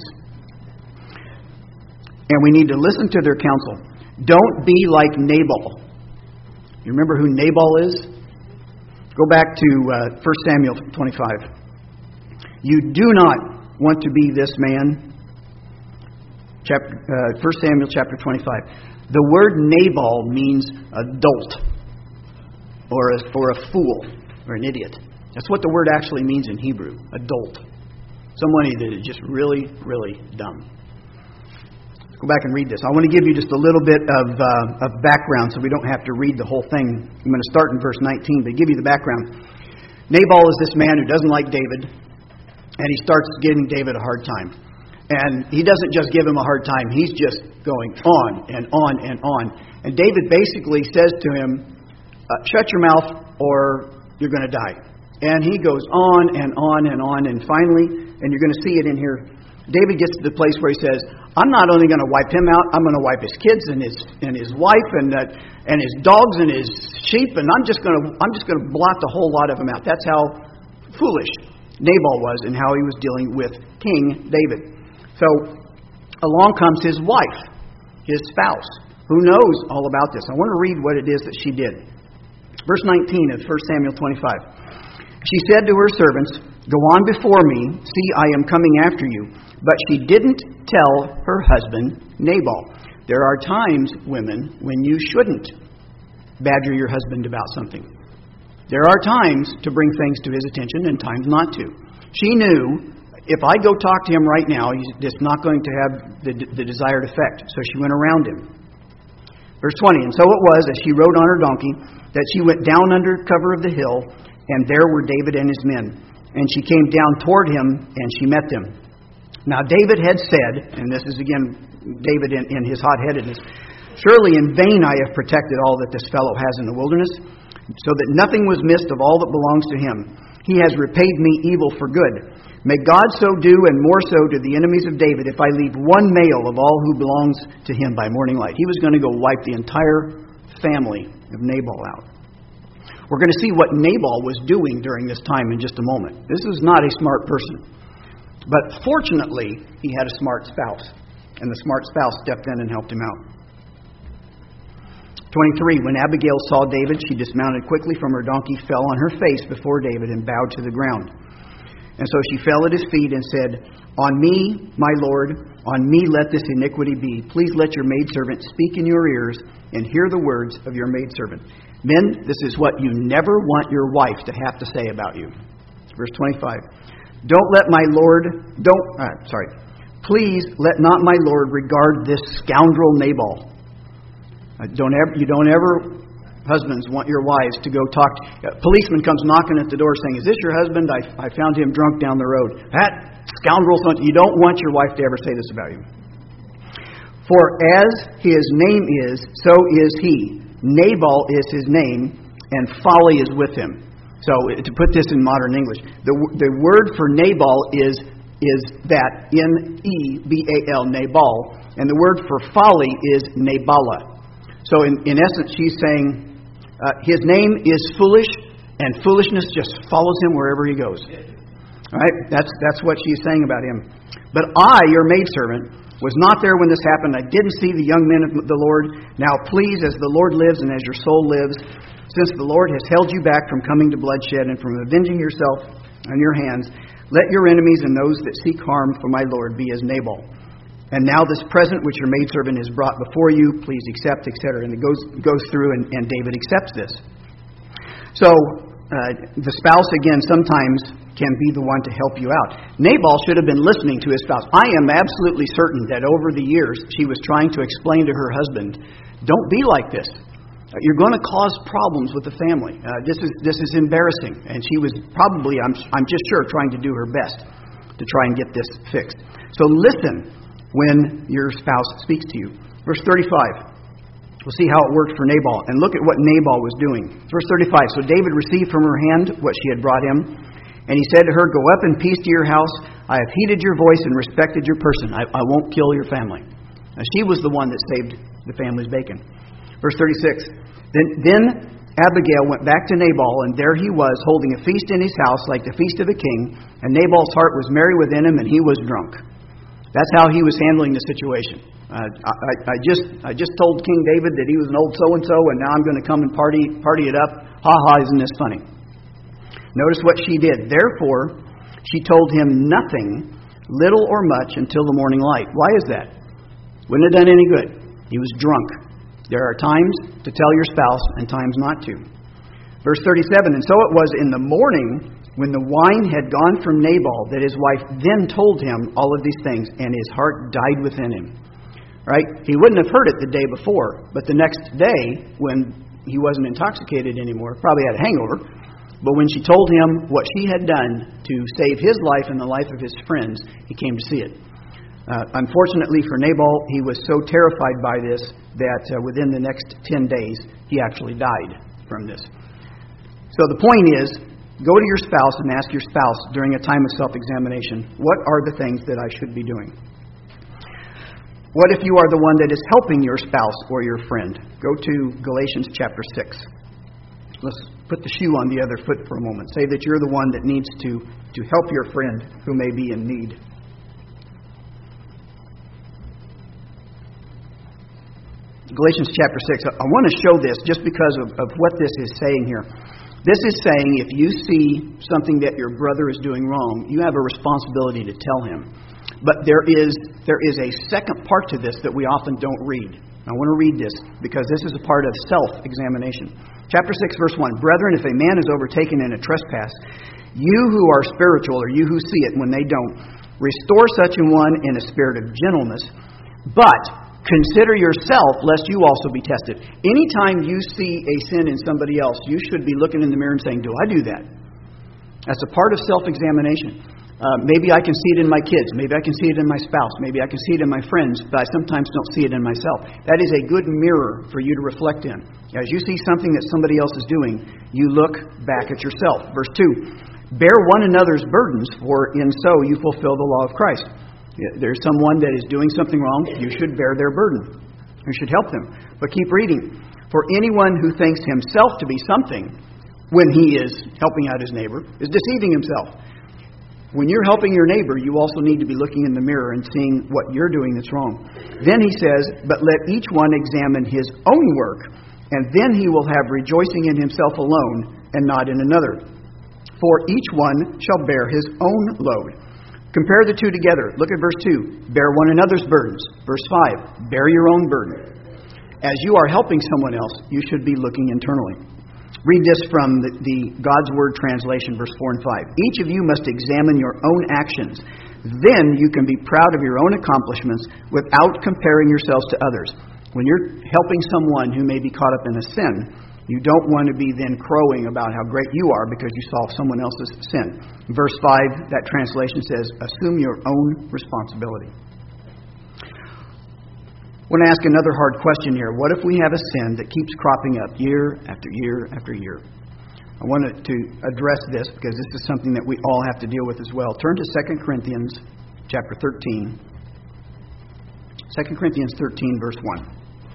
And we need to listen to their counsel. Don't be like Nabal. You remember who Nabal is? Go back to uh, First Samuel twenty-five. You do not want to be this man. Chapter, uh, First Samuel chapter twenty-five. The word Nabal means a dolt, or a, or a fool, or an idiot. That's what the word actually means in Hebrew, a dolt. Somebody that is just really, really dumb. Let's go back and read this. I want to give you just a little bit of uh, of background so we don't have to read the whole thing. I'm going to start in verse nineteen, but give you the background. Nabal is this man who doesn't like David, and he starts giving David a hard time. And he doesn't just give him a hard time. He's just going on and on and on. And David basically says to him, uh, shut your mouth or you're going to die. And he goes on and on and on. And finally, and you're going to see it in here, David gets to the place where he says, I'm not only going to wipe him out, I'm going to wipe his kids and his and his wife and uh, and his dogs and his sheep, and I'm just going to I'm just going to blot the whole lot of them out. That's how foolish Nabal was and how he was dealing with King David. So along comes his wife, his spouse, who knows all about this. I want to read what it is that she did. Verse nineteen of First Samuel twenty-five. She said to her servants, go on before me, see, I am coming after you. But she didn't tell her husband, Nabal. There are times, women, when you shouldn't badger your husband about something. There are times to bring things to his attention and times not to. She knew, if I go talk to him right now, it's not going to have the, the desired effect. So she went around him. Verse twenty, and so it was, as she rode on her donkey, that she went down under cover of the hill, and there were David and his men. And she came down toward him, and she met them. Now David had said, and this is again David in, in his hot-headedness, surely in vain I have protected all that this fellow has in the wilderness, so that nothing was missed of all that belongs to him. He has repaid me evil for good. May God so do, and more so to the enemies of David, if I leave one male of all who belongs to him by morning light. He was going to go wipe the entire family of Nabal out. We're going to see what Nabal was doing during this time in just a moment. This is not a smart person. But fortunately, he had a smart spouse. And the smart spouse stepped in and helped him out. twenty-three. When Abigail saw David, she dismounted quickly from her donkey, fell on her face before David, and bowed to the ground. And so she fell at his feet and said, on me, my Lord, on me let this iniquity be. Please let your maidservant speak in your ears and hear the words of your maidservant. Men, this is what you never want your wife to have to say about you. Verse twenty-five. Don't let my Lord, don't, uh, sorry, please let not my Lord regard this scoundrel Nabal. Uh, don't ever, you don't ever, husbands, want your wives to go talk. To, a policeman comes knocking at the door saying, is this your husband? I, I found him drunk down the road. That scoundrel, you don't want your wife to ever say this about you. For as his name is, so is he. Nabal is his name, and folly is with him. So, to put this in modern English, the the word for Nabal is is that N E B A L, Nabal, and the word for folly is Nabala. So, in, in essence, she's saying uh, his name is foolish, and foolishness just follows him wherever he goes. All right, that's that's what she's saying about him. But I, your maidservant, was not there when this happened. I didn't see the young men of the Lord. Now please, as the Lord lives and as your soul lives, since the Lord has held you back from coming to bloodshed and from avenging yourself on your hands, let your enemies and those that seek harm for my Lord be as Nabal. And now this present which your maidservant has brought before you, please accept, et cetera. And it goes goes through, and, and David accepts this. So uh, the spouse, again, sometimes can be the one to help you out. Nabal should have been listening to his spouse. I am absolutely certain that over the years she was trying to explain to her husband, don't be like this. you're going to cause problems with the family. Uh, this is this is embarrassing. And she was probably, I'm I'm just sure, trying to do her best to try and get this fixed. So listen when your spouse speaks to you. Verse thirty-five. We'll see how it worked for Nabal. And look at what Nabal was doing. Verse thirty-five. So David received from her hand what she had brought him. And he said to her, go up in peace to your house. I have heeded your voice and respected your person. I, I won't kill your family. Now, she was the one that saved the family's bacon. Verse thirty-six. Then, then Abigail went back to Nabal, and there he was, holding a feast in his house like the feast of a king. And Nabal's heart was merry within him, and he was drunk. That's how he was handling the situation. Uh, I, I just I just told King David that he was an old so-and-so, and now I'm going to come and party party it up. Ha ha, isn't this funny? Notice what she did. Therefore, she told him nothing, little or much, until the morning light. Why is that? Wouldn't have done any good. He was drunk. There are times to tell your spouse and times not to. Verse thirty-seven, and so it was in the morning when the wine had gone from Nabal that his wife then told him all of these things, and his heart died within him. Right? He wouldn't have heard it the day before, but the next day, when he wasn't intoxicated anymore, probably had a hangover, but when she told him what she had done to save his life and the life of his friends, he came to see it. Uh, unfortunately for Nabal, he was so terrified by this that uh, within the next ten days, he actually died from this. So the point is, go to your spouse and ask your spouse during a time of self-examination, what are the things that I should be doing? What if you are the one that is helping your spouse or your friend? Go to Galatians chapter six. Let's put the shoe on the other foot for a moment. Say that you're the one that needs to, to help your friend who may be in need. Galatians chapter six. I want to show this just because of, of what this is saying here. This is saying if you see something that your brother is doing wrong, you have a responsibility to tell him. But there is there is a second part to this that we often don't read. I want to read this because this is a part of self-examination. Chapter six, verse one. Brethren, if a man is overtaken in a trespass, you who are spiritual, or you who see it when they don't, restore such a one in a spirit of gentleness. But consider yourself, lest you also be tested. Anytime you see a sin in somebody else, you should be looking in the mirror and saying, do I do that? That's a part of self-examination. Uh, maybe I can see it in my kids. Maybe I can see it in my spouse. Maybe I can see it in my friends, but I sometimes don't see it in myself. That is a good mirror for you to reflect in. As you see something that somebody else is doing, you look back at yourself. Verse two, bear one another's burdens, for in so you fulfill the law of Christ. There's someone that is doing something wrong, you should bear their burden. You should help them. But keep reading. For anyone who thinks himself to be something when he is helping out his neighbor is deceiving himself. When you're helping your neighbor, you also need to be looking in the mirror and seeing what you're doing that's wrong. Then he says, but let each one examine his own work, and then he will have rejoicing in himself alone and not in another. For each one shall bear his own load. Compare the two together. Look at verse two. Bear one another's burdens. Verse five. Bear your own burden. As you are helping someone else, you should be looking internally. Read this from the, the God's Word translation, verse four and five. Each of you must examine your own actions. Then you can be proud of your own accomplishments without comparing yourselves to others. When you're helping someone who may be caught up in a sin, you don't want to be then crowing about how great you are because you saw someone else's sin. Verse five, that translation says, assume your own responsibility. I want to ask another hard question here. What if we have a sin that keeps cropping up year after year after year? I wanted to address this because this is something that we all have to deal with as well. Turn to Second Corinthians chapter thirteen. Second Corinthians thirteen, verse one.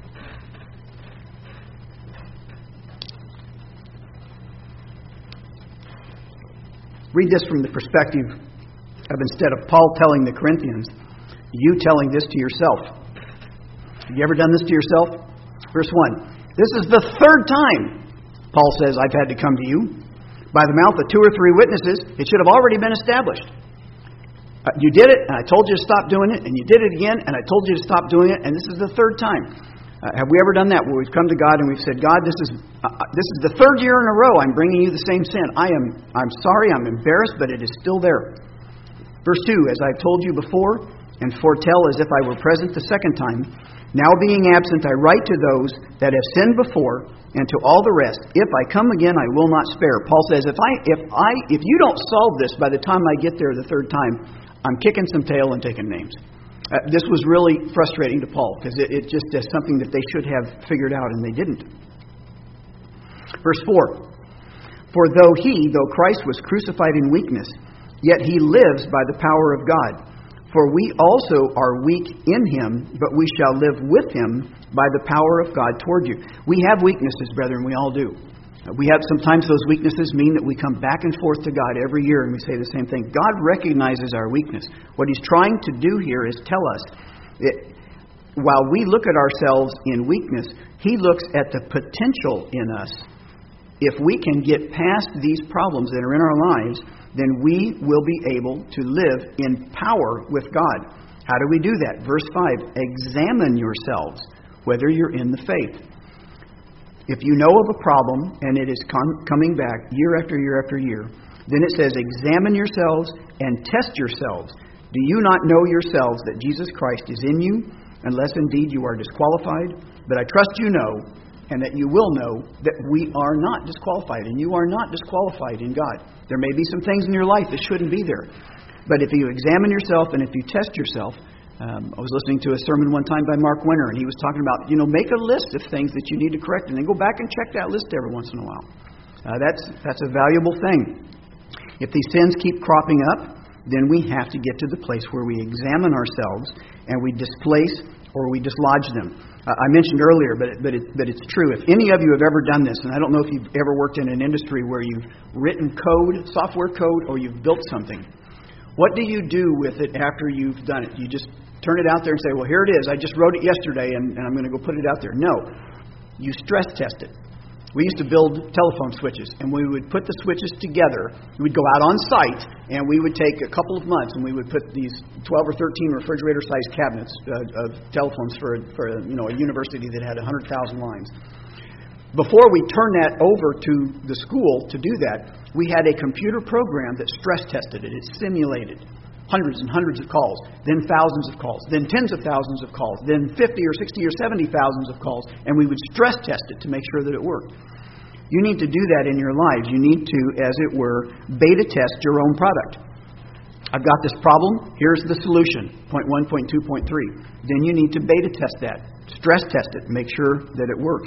Read this from the perspective of instead of Paul telling the Corinthians, you telling this to yourself. Have you ever done this to yourself? Verse one. This is the third time Paul says, I've had to come to you. By the mouth of two or three witnesses, it should have already been established. Uh, you did it, and I told you to stop doing it, and you did it again, and I told you to stop doing it, and this is the third time. Uh, have we ever done that where we've come to God and we've said, God, this is uh, this is the third year in a row I'm bringing you the same sin. I am I'm sorry, I'm embarrassed, but it is still there. Verse two, as I've told you before, and foretell as if I were present the second time, Now being absent, I write to those that have sinned before, and to all the rest. If I come again, I will not spare. Paul says, if I, if I, if you don't solve this by the time I get there the third time, I'm kicking some tail and taking names. Uh, this was really frustrating to Paul, because it, it just is something that they should have figured out, and they didn't. Verse four. For though he, though Christ was crucified in weakness, yet he lives by the power of God. For we also are weak in him, but we shall live with him by the power of God toward you. We have weaknesses, brethren, we all do. We have sometimes those weaknesses mean that we come back and forth to God every year and we say the same thing. God recognizes our weakness. What he's trying to do here is tell us that while we look at ourselves in weakness, he looks at the potential in us. If we can get past these problems that are in our lives, then we will be able to live in power with God. How do we do that? Verse five, examine yourselves whether you're in the faith. If you know of a problem and it is com- coming back year after year after year, then it says, examine yourselves and test yourselves. Do you not know yourselves that Jesus Christ is in you, unless indeed you are disqualified? But I trust you know, and that you will know, that we are not disqualified, and you are not disqualified in God. There may be some things in your life that shouldn't be there. But if you examine yourself and if you test yourself, um, I was listening to a sermon one time by Mark Winter, and he was talking about, you know, make a list of things that you need to correct, and then go back and check that list every once in a while. Uh, that's that's a valuable thing. If these sins keep cropping up, then we have to get to the place where we examine ourselves and we displace or we dislodge them. Uh, I mentioned earlier, but it, but, it, but it's true. If any of you have ever done this, and I don't know if you've ever worked in an industry where you've written code, software code, or you've built something, what do you do with it after you've done it? You just turn it out there and say, well, here it is. I just wrote it yesterday, and, and I'm going to go put it out there. No. You stress test it. We used to build telephone switches, and we would put the switches together. We would go out on site, and we would take a couple of months, and we would put these twelve or thirteen refrigerator-sized cabinets uh, of telephones for, for you know, a university that had one hundred thousand lines. Before we turned that over to the school to do that, we had a computer program that stress tested it. It simulated hundreds and hundreds of calls, then thousands of calls, then tens of thousands of calls, then fifty or sixty or seventy thousands of calls, and we would stress test it to make sure that it worked. You need to do that in your lives. You need to, as it were, beta test your own product. I've got this problem, here's the solution, point one, point two, point three. Then you need to beta test that, stress test it, make sure that it works.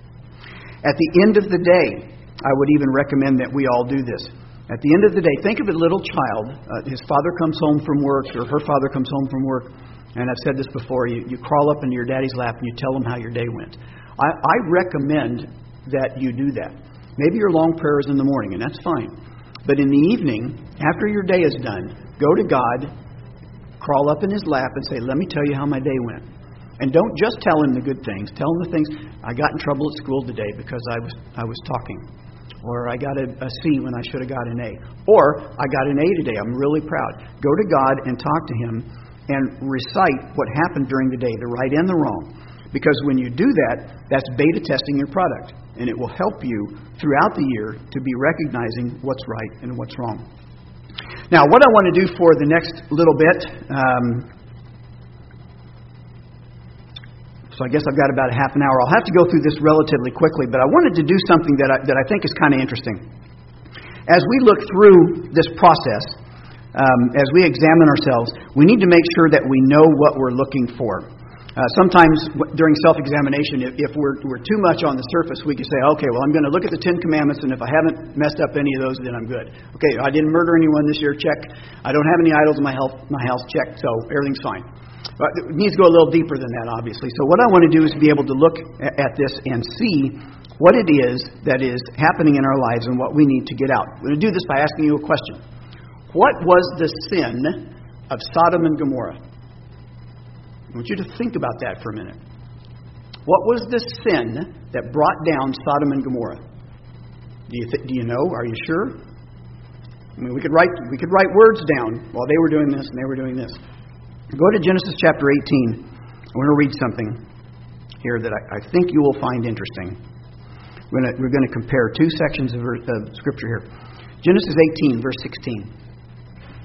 At the end of the day, I would even recommend that we all do this. At the end of the day, think of a little child. Uh, his father comes home from work, or her father comes home from work, and I've said this before, you, you crawl up into your daddy's lap and you tell him how your day went. I, I recommend that you do that. Maybe your long prayer is in the morning, and that's fine. But in the evening, after your day is done, go to God, crawl up in his lap and say, let me tell you how my day went. And don't just tell him the good things. Tell him the things, I got in trouble at school today because I was I was talking. Or I got a, a C when I should have got an A. Or I got an A today. I'm really proud. Go to God and talk to him and recite what happened during the day, the right and the wrong. Because when you do that, that's beta testing your product. And it will help you throughout the year to be recognizing what's right and what's wrong. Now, what I want to do for the next little bit, um, so I guess I've got about a half an hour. I'll have to go through this relatively quickly, but I wanted to do something that I, that I think is kind of interesting. As we look through this process, um, as we examine ourselves, we need to make sure that we know what we're looking for. Uh, sometimes w- during self-examination, if, if we're, we're too much on the surface, we can say, okay, well, I'm going to look at the Ten Commandments, and if I haven't messed up any of those, then I'm good. Okay, I didn't murder anyone this year, check. I don't have any idols in my, health, my house, check. So everything's fine. But it needs to go a little deeper than that, obviously. So what I want to do is be able to look at, at this and see what it is that is happening in our lives and what we need to get out. I'm going to do this by asking you a question. What was the sin of Sodom and Gomorrah? I want you to think about that for a minute. What was the sin that brought down Sodom and Gomorrah? Do you th- do you know? Are you sure? I mean, we could write we could write words down while they were doing this and they were doing this. Go to Genesis chapter eighteen. I want to read something here that I, I think you will find interesting. We're going to, we're going to compare two sections of, of Scripture here. Genesis eighteen, verse sixteen.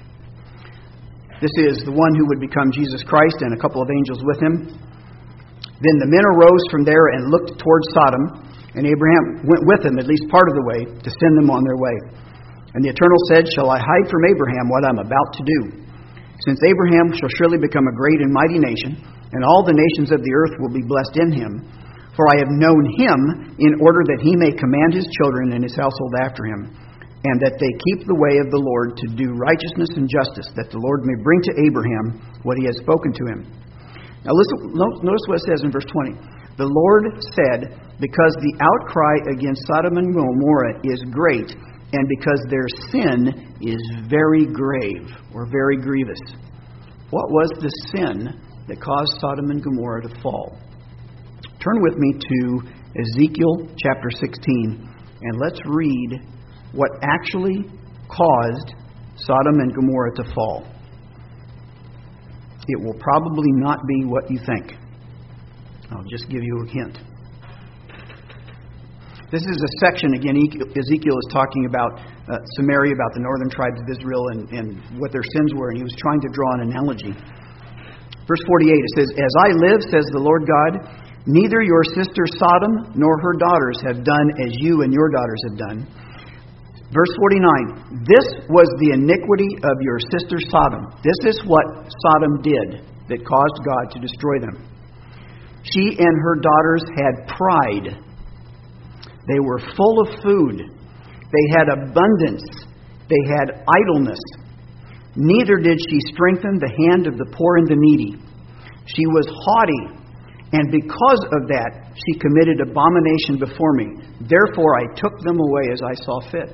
This is the one who would become Jesus Christ and a couple of angels with him. Then the men arose from there and looked toward Sodom, and Abraham went with them, at least part of the way, to send them on their way. And the Eternal said, Shall I hide from Abraham what I'm about to do? Since Abraham shall surely become a great and mighty nation, and all the nations of the earth will be blessed in him. For I have known him in order that he may command his children and his household after him, and that they keep the way of the Lord to do righteousness and justice, that the Lord may bring to Abraham what he has spoken to him. Now listen, notice what it says in verse twenty. The Lord said, because the outcry against Sodom and Gomorrah is great, and because their sin is very grave, or very grievous. What was the sin that caused Sodom and Gomorrah to fall? Turn with me to Ezekiel chapter sixteen, and let's read what actually caused Sodom and Gomorrah to fall. It will probably not be what you think. I'll just give you a hint. This is a section, again, Ezekiel is talking about uh, Samaria, about the northern tribes of Israel and, and what their sins were, and he was trying to draw an analogy. Verse forty-eight, it says, As I live, says the Lord God, neither your sister Sodom nor her daughters have done as you and your daughters have done. Verse forty-nine, this was the iniquity of your sister Sodom. This is what Sodom did that caused God to destroy them. She and her daughters had pride. They were full of food. They had abundance. They had idleness. Neither did she strengthen the hand of the poor and the needy. She was haughty, and because of that, she committed abomination before me. Therefore, I took them away as I saw fit.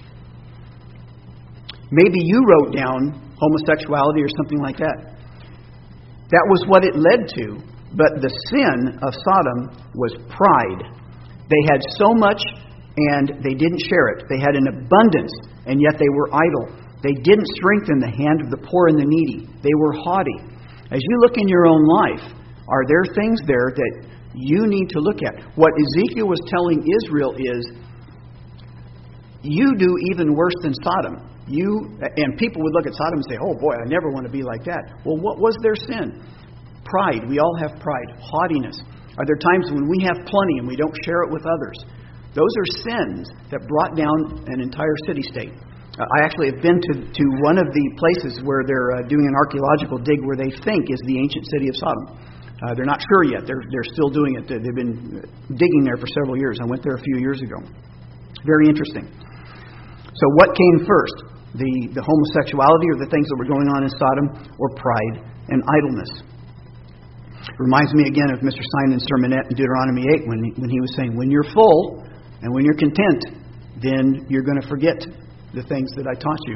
Maybe you wrote down homosexuality or something like that. That was what it led to. But the sin of Sodom was pride. They had so much and they didn't share it. They had an abundance and yet they were idle. They didn't strengthen the hand of the poor and the needy. They were haughty. As you look in your own life, are there things there that you need to look at? What Ezekiel was telling Israel is, you do even worse than Sodom. You and people would look at Sodom and say, oh boy, I never want to be like that. Well, what was their sin? Pride. We all have pride. Haughtiness. Are there times when we have plenty and we don't share it with others? Those are sins that brought down an entire city-state. Uh, I actually have been to, to one of the places where they're uh, doing an archaeological dig where they think is the ancient city of Sodom. Uh, they're not sure yet. They're, they're still doing it. They've been digging there for several years. I went there a few years ago. Very interesting. So what came first? The, the homosexuality or the things that were going on in Sodom, or pride and idleness? Reminds me again of Mister Simon's sermonette in Deuteronomy eight when he, when he was saying, when you're full and when you're content, then you're going to forget the things that I taught you.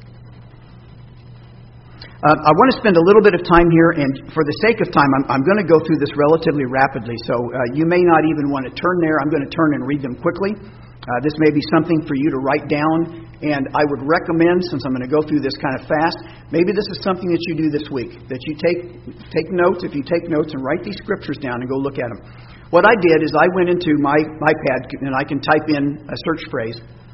Uh, I want to spend a little bit of time here, and for the sake of time, I'm, I'm going to go through this relatively rapidly. So uh, you may not even want to turn there. I'm going to turn and read them quickly. Uh, this may be something for you to write down, and I would recommend, since I'm going to go through this kind of fast, maybe this is something that you do this week, that you take take notes, if you take notes, and write these scriptures down and go look at them. What I did is I went into my iPad, and I can type in a search phrase.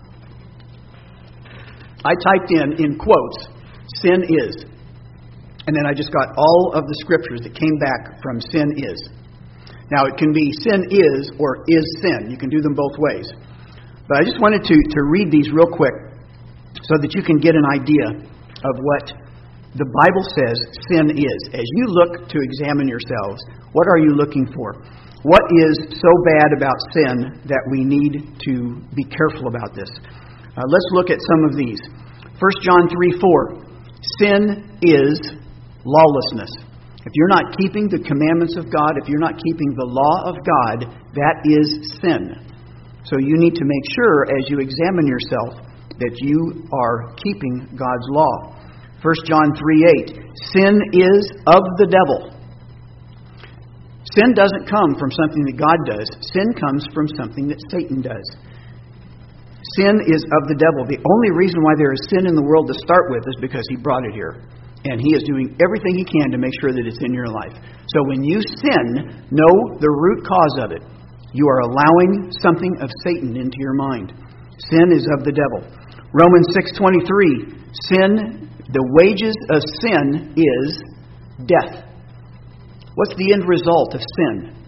I typed in, in quotes, sin is. And then I just got all of the scriptures that came back from sin is. Now, it can be sin is or is sin. You can do them both ways. But I just wanted to, to read these real quick so that you can get an idea of what the Bible says sin is. As you look to examine yourselves, what are you looking for? What is so bad about sin that we need to be careful about this? Uh, let's look at some of these. First John three four. Sin is lawlessness. If you're not keeping the commandments of God, if you're not keeping the law of God, that is sin. So you need to make sure as you examine yourself that you are keeping God's law. First John three eight. Sin is of the devil. Sin doesn't come from something that God does. Sin comes from something that Satan does. Sin is of the devil. The only reason why there is sin in the world to start with is because he brought it here. And he is doing everything he can to make sure that it's in your life. So when you sin, know the root cause of it. You are allowing something of Satan into your mind. Sin is of the devil. Romans six twenty-three. Sin, the wages of sin is death. What's the end result of sin?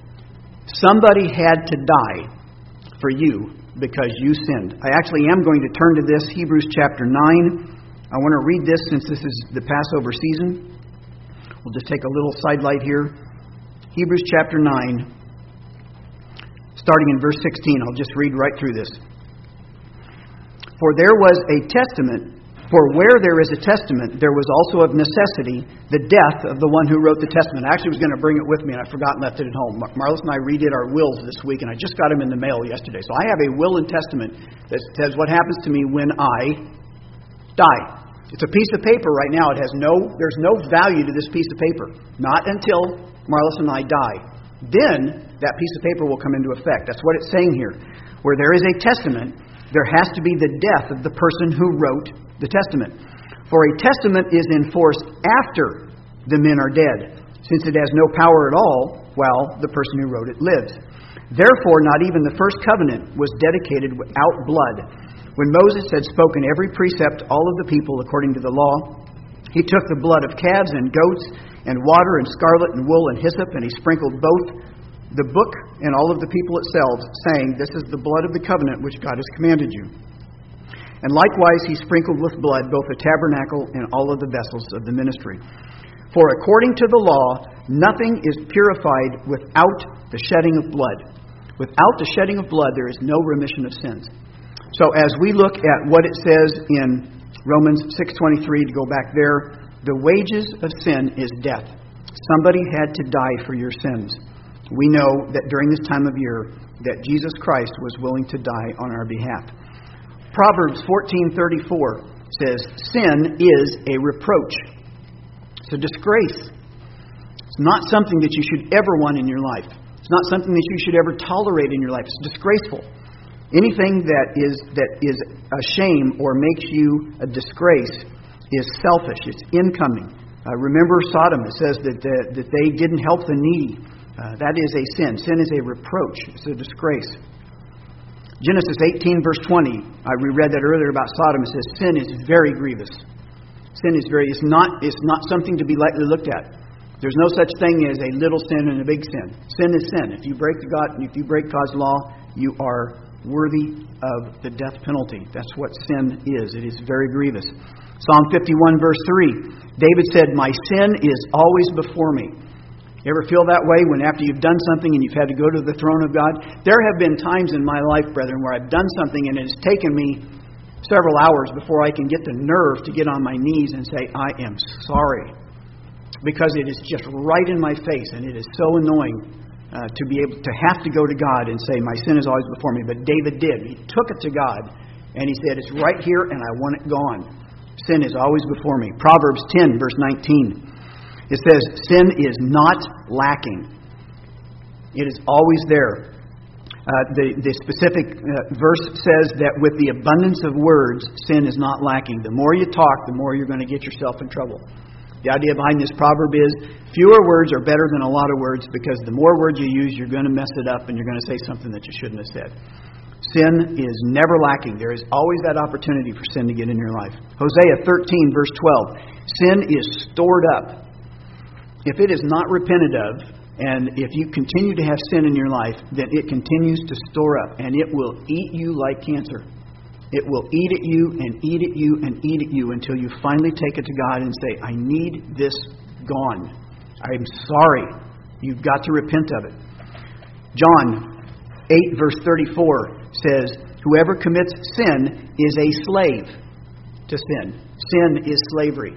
Somebody had to die for you because you sinned. I actually am going to turn to this, Hebrews chapter nine. I want to read this since this is the Passover season. We'll just take a little sidelight here. Hebrews chapter nine, starting in verse sixteen. I'll just read right through this. For there was a testament, for where there is a testament, there was also of necessity the death of the one who wrote the testament. I actually was going to bring it with me, and I forgot and left it at home. Marlis and I redid our wills this week, and I just got them in the mail yesterday. So I have a will and testament that says what happens to me when I die. It's a piece of paper right now. It has no, there's no value to this piece of paper. Not until Marlis and I die. Then that piece of paper will come into effect. That's what it's saying here. Where there is a testament, there has to be the death of the person who wrote the testament. For a testament is enforced after the men are dead, since it has no power at all while the person who wrote it lives. Therefore, not even the first covenant was dedicated without blood. When Moses had spoken every precept to all of the people according to the law, he took the blood of calves and goats and water and scarlet and wool and hyssop, and he sprinkled both the book and all of the people itself, saying, This is the blood of the covenant which God has commanded you. And likewise he sprinkled with blood both the tabernacle and all of the vessels of the ministry. For according to the law, nothing is purified without the shedding of blood. Without the shedding of blood, there is no remission of sins. So as we look at what it says in Romans six twenty-three, to go back there, the wages of sin is death. Somebody had to die for your sins. We know that during this time of year that Jesus Christ was willing to die on our behalf. Proverbs fourteen thirty-four says, Sin is a reproach. It's a disgrace. It's not something that you should ever want in your life. It's not something that you should ever tolerate in your life. It's disgraceful. Anything that is that is a shame or makes you a disgrace is selfish. It's incoming. Uh, remember Sodom. It says that, that, that they didn't help the needy. Uh, that is a sin. Sin is a reproach. It's a disgrace. Genesis eighteen, verse twenty. I reread that earlier about Sodom. It says sin is very grievous. Sin is very. It's not. It's not something to be lightly looked at. There's no such thing as a little sin and a big sin. Sin is sin. If you break the God, if you break God's law, you are worthy of the death penalty. That's what sin is. It is very grievous. Psalm fifty-one, verse three. David said, My sin is always before me. You ever feel that way when after you've done something and you've had to go to the throne of God? There have been times in my life, brethren, where I've done something and it has taken me several hours before I can get the nerve to get on my knees and say, I am sorry. Because it is just right in my face and it is so annoying uh, to be able to have to go to God and say, my sin is always before me. But David did. He took it to God and he said, it's right here and I want it gone. Sin is always before me. Proverbs ten, verse nineteen. It says, sin is not lacking. It is always there. Uh, the, the specific uh, verse says that with the abundance of words, sin is not lacking. The more you talk, the more you're going to get yourself in trouble. The idea behind this proverb is fewer words are better than a lot of words, because the more words you use, you're going to mess it up and you're going to say something that you shouldn't have said. Sin is never lacking. There is always that opportunity for sin to get in your life. Hosea thirteen, verse twelve. Sin is stored up. If it is not repented of, and if you continue to have sin in your life, then it continues to store up, and it will eat you like cancer. It will eat at you and eat at you and eat at you until you finally take it to God and say, I need this gone. I'm sorry. You've got to repent of it. John eight, verse thirty-four says, whoever commits sin is a slave to sin. Sin is slavery.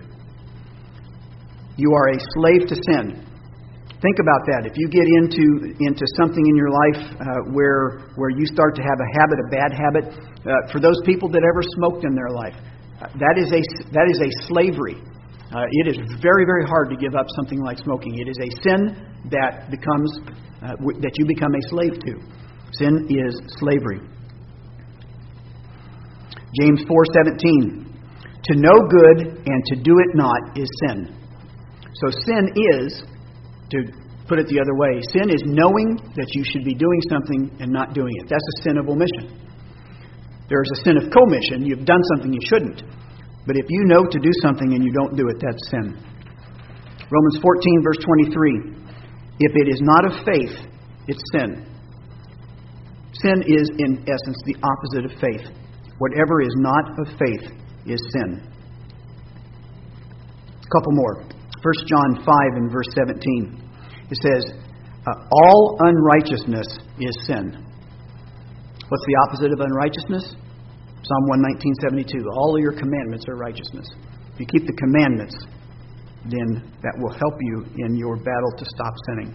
You are a slave to sin. Think about that. If you get into into something in your life uh, where where you start to have a habit, a bad habit, uh, for those people that ever smoked in their life, uh, that is a that is a slavery. Uh, it is very very hard to give up something like smoking. It is a sin that becomes uh, w- that you become a slave to. Sin is slavery. James four seventeen. To know good and to do it not is sin. So sin is, to put it the other way, sin is knowing that you should be doing something and not doing it. That's a sin of omission. There is a sin of commission. You've done something you shouldn't. But if you know to do something and you don't do it, that's sin. Romans fourteen, verse twenty-three. If it is not of faith, It's sin. Sin is, in essence, the opposite of faith. Whatever is not of faith is sin. A couple more. First John five and verse seventeen. It says, uh, all unrighteousness is sin. What's the opposite of unrighteousness? Psalm one nineteen seventy-two. All of your commandments are righteousness. If you keep the commandments, then that will help you in your battle to stop sinning.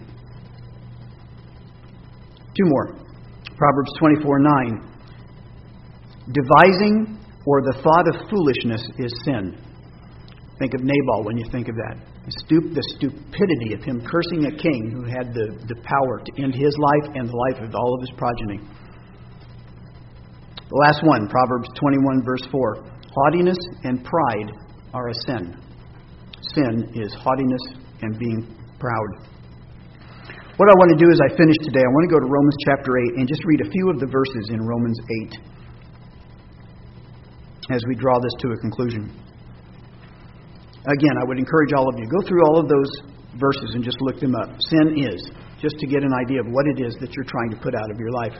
Two more. Proverbs twenty-four nine. Devising or the thought of foolishness is sin. Think of Nabal when you think of that. The, stup- the stupidity of him cursing a king who had the, the power to end his life and the life of all of his progeny. The last one, Proverbs twenty-one verse four. Haughtiness and pride are a sin. Sin is haughtiness and being proud. What I want to do as I finish today, I want to go to Romans chapter eight and just read a few of the verses in Romans eight as we draw this to a conclusion. Again, I would encourage all of you, go through all of those verses and just look them up. Sin is, just to get an idea of what it is that you're trying to put out of your life.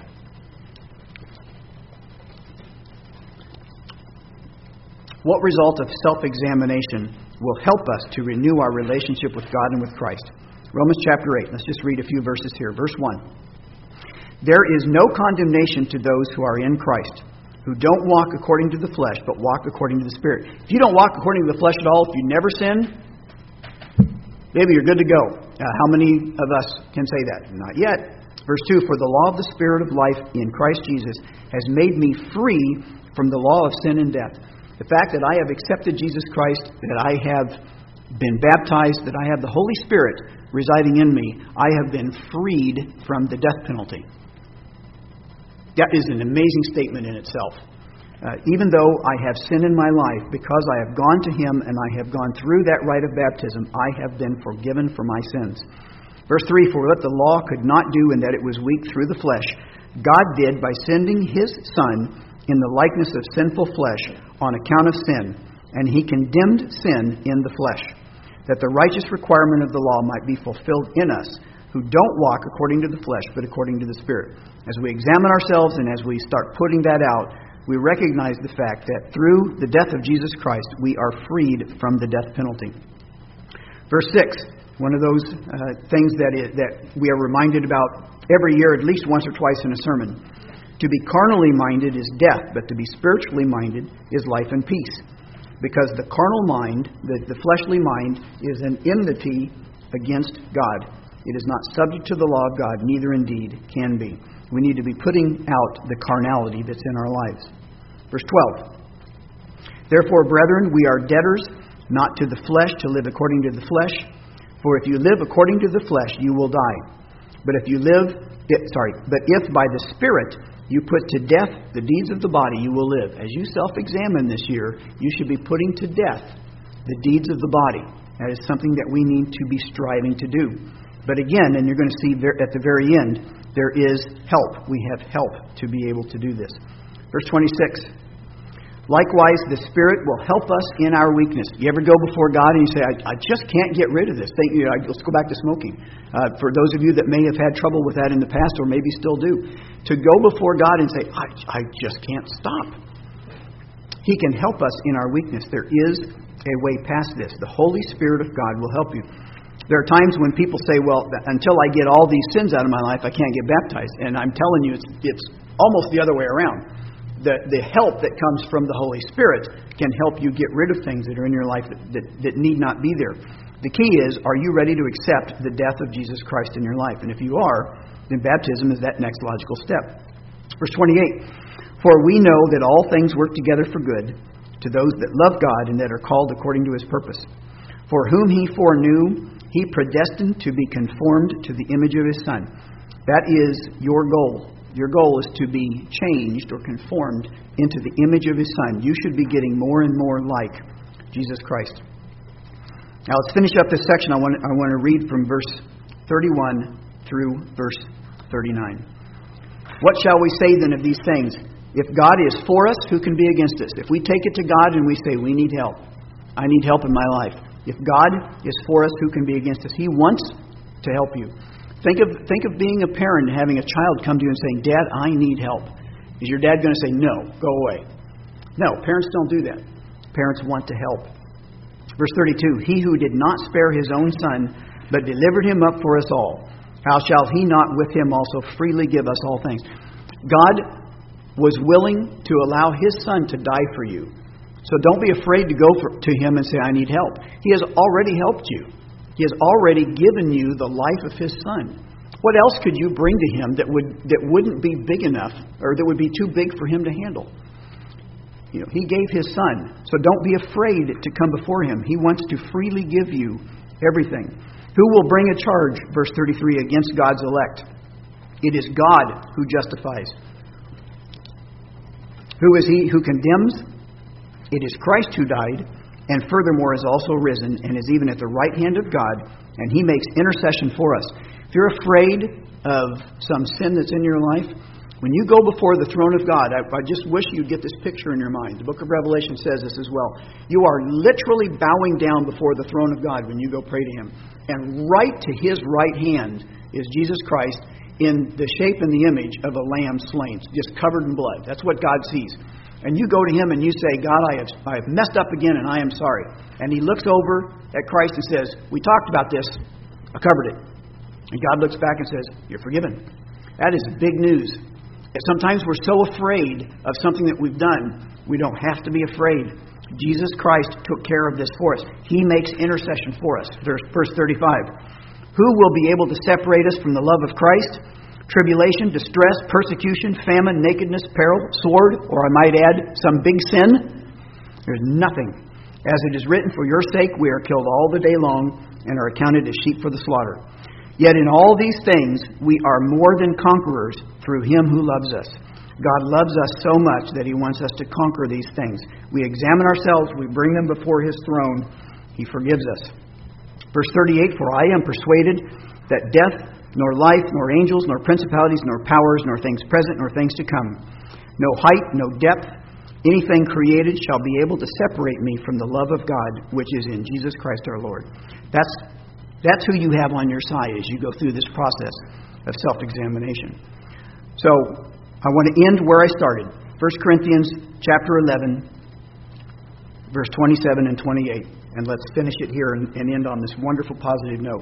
What result of self-examination will help us to renew our relationship with God and with Christ? Romans chapter eight. Let's just read a few verses here. Verse one. There is no condemnation to those who are in Christ, who don't walk according to the flesh, but walk according to the Spirit. If you don't walk according to the flesh at all, if you never sin, maybe you're good to go. Uh, how many of us can say that? Not yet. Verse two. For the law of the Spirit of life in Christ Jesus has made me free from the law of sin and death. The fact that I have accepted Jesus Christ, that I have been baptized, that I have the Holy Spirit residing in me, I have been freed from the death penalty. That is an amazing statement in itself. Uh, even though I have sin in my life, because I have gone to Him and I have gone through that rite of baptism, I have been forgiven for my sins. Verse three, for what the law could not do in that it was weak through the flesh, God did by sending His Son in the likeness of sinful flesh on account of sin, and He condemned sin in the flesh, that the righteous requirement of the law might be fulfilled in us, who don't walk according to the flesh, but according to the Spirit. As we examine ourselves and as we start putting that out, we recognize the fact that through the death of Jesus Christ, we are freed from the death penalty. Verse six, one of those uh, things that, is, that we are reminded about every year, at least once or twice in a sermon. To be carnally minded is death, but to be spiritually minded is life and peace. Because the carnal mind, the, the fleshly mind, is an enmity against God. It is not subject to the law of God, neither indeed can be. We need to be putting out the carnality that's in our lives. Verse twelve. Therefore, brethren, we are debtors, not to the flesh, to live according to the flesh. For if you live according to the flesh, you will die. But if you live, it, sorry, but if by the Spirit you put to death the deeds of the body, you will live. As you self-examine this year, you should be putting to death the deeds of the body. That is something that we need to be striving to do. But again, and you're going to see at the very end, there is help. We have help to be able to do this. Verse twenty-six. Likewise, the Spirit will help us in our weakness. You ever go before God and you say, I, I just can't get rid of this. Think, you know, let's go back to smoking. Uh, for those of you that may have had trouble with that in the past or maybe still do, to go before God and say, I, I just can't stop. He can help us in our weakness. There is a way past this. The Holy Spirit of God will help you. There are times when people say, well, until I get all these sins out of my life, I can't get baptized. And I'm telling you, it's, it's almost the other way around. The, the help that comes from the Holy Spirit can help you get rid of things that are in your life that, that, that need not be there. The key is, are you ready to accept the death of Jesus Christ in your life? And if you are, then baptism is that next logical step. Verse twenty-eight, for we know that all things work together for good to those that love God and that are called according to His purpose. For whom He foreknew, He predestined to be conformed to the image of His Son. That is your goal. Your goal is to be changed or conformed into the image of His Son. You should be getting more and more like Jesus Christ. Now let's finish up this section. I want, I want to read from verse thirty-one through verse thirty-nine. What shall we say then of these things? If God is for us, who can be against us? If we take it to God and we say, we need help. I need help in my life. If God is for us, who can be against us? He wants to help you. Think of think of being a parent and having a child come to you and saying, Dad, I need help. Is your dad going to say, no, go away? No, parents don't do that. Parents want to help. Verse thirty-two, he who did not spare his own son, but delivered him up for us all, how shall he not with him also freely give us all things? God was willing to allow his son to die for you. So don't be afraid to go for, to him and say, I need help. He has already helped you. He has already given you the life of his son. What else could you bring to him that would that wouldn't be big enough, or that would be too big for him to handle? You know, he gave his son. So don't be afraid to come before him. He wants to freely give you everything. Who will bring a charge, verse thirty-three, against God's elect? It is God who justifies. Who is he who condemns? It is Christ who died, and furthermore is also risen, and is even at the right hand of God, and he makes intercession for us. If you're afraid of some sin that's in your life, when you go before the throne of God, I, I just wish you'd get this picture in your mind. The book of Revelation says this as well. You are literally bowing down before the throne of God when you go pray to him. And right to his right hand is Jesus Christ in the shape and the image of a lamb slain, just covered in blood. That's what God sees. And you go to him and you say, God, I have, I have messed up again and I am sorry. And he looks over at Christ and says, we talked about this. I covered it. And God looks back and says, you're forgiven. That is big news. Sometimes we're so afraid of something that we've done, we don't have to be afraid. Jesus Christ took care of this for us. He makes intercession for us. Verse thirty-five. Who will be able to separate us from the love of Christ? Tribulation, distress, persecution, famine, nakedness, peril, sword, or I might add, some big sin? There's nothing. As it is written, for your sake we are killed all the day long and are accounted as sheep for the slaughter. Yet in all these things we are more than conquerors through him who loves us. God loves us so much that he wants us to conquer these things. We examine ourselves, we bring them before his throne. He forgives us. Verse thirty-eight, for I am persuaded that death, nor life, nor angels, nor principalities, nor powers, nor things present, nor things to come, no height, no depth, anything created shall be able to separate me from the love of God, which is in Jesus Christ our Lord. That's that's who you have on your side as you go through this process of self-examination. So, I want to end where I started. First Corinthians chapter eleven, verse twenty-seven and twenty-eight. And let's finish it here and, and end on this wonderful positive note.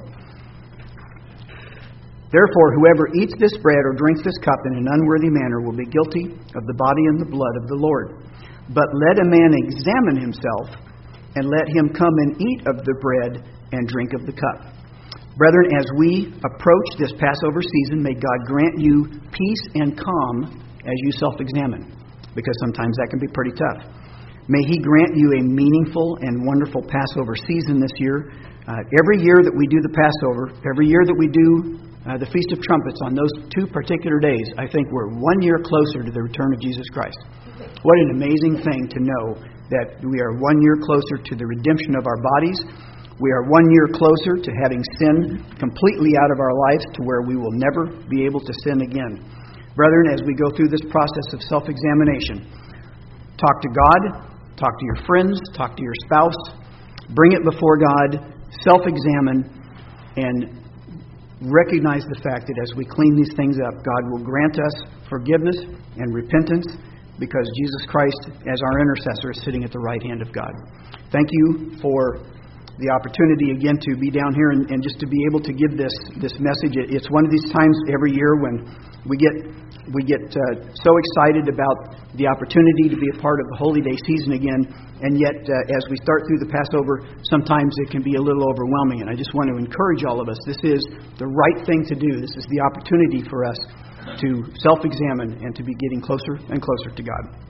Therefore, whoever eats this bread or drinks this cup in an unworthy manner will be guilty of the body and the blood of the Lord. But let a man examine himself, and let him come and eat of the bread and drink of the cup. Brethren, as we approach this Passover season, may God grant you peace and calm as you self-examine, because sometimes that can be pretty tough. May he grant you a meaningful and wonderful Passover season this year. Uh, every year that we do the Passover, every year that we do uh, the Feast of Trumpets on those two particular days, I think we're one year closer to the return of Jesus Christ. What an amazing thing to know that we are one year closer to the redemption of our bodies. We are one year closer to having sin completely out of our lives, to where we will never be able to sin again. Brethren, as we go through this process of self-examination, talk to God, talk to your friends, talk to your spouse, bring it before God, self-examine, and recognize the fact that as we clean these things up, God will grant us forgiveness and repentance, because Jesus Christ, as our intercessor, is sitting at the right hand of God. Thank you for the opportunity again to be down here and, and just to be able to give this this message. It, it's one of these times every year when we get we get uh, so excited about the opportunity to be a part of the Holy Day season again, and yet uh, as we start through the Passover, sometimes it can be a little overwhelming. And I just want to encourage all of us. This is the right thing to do. This is the opportunity for us to self-examine and to be getting closer and closer to God.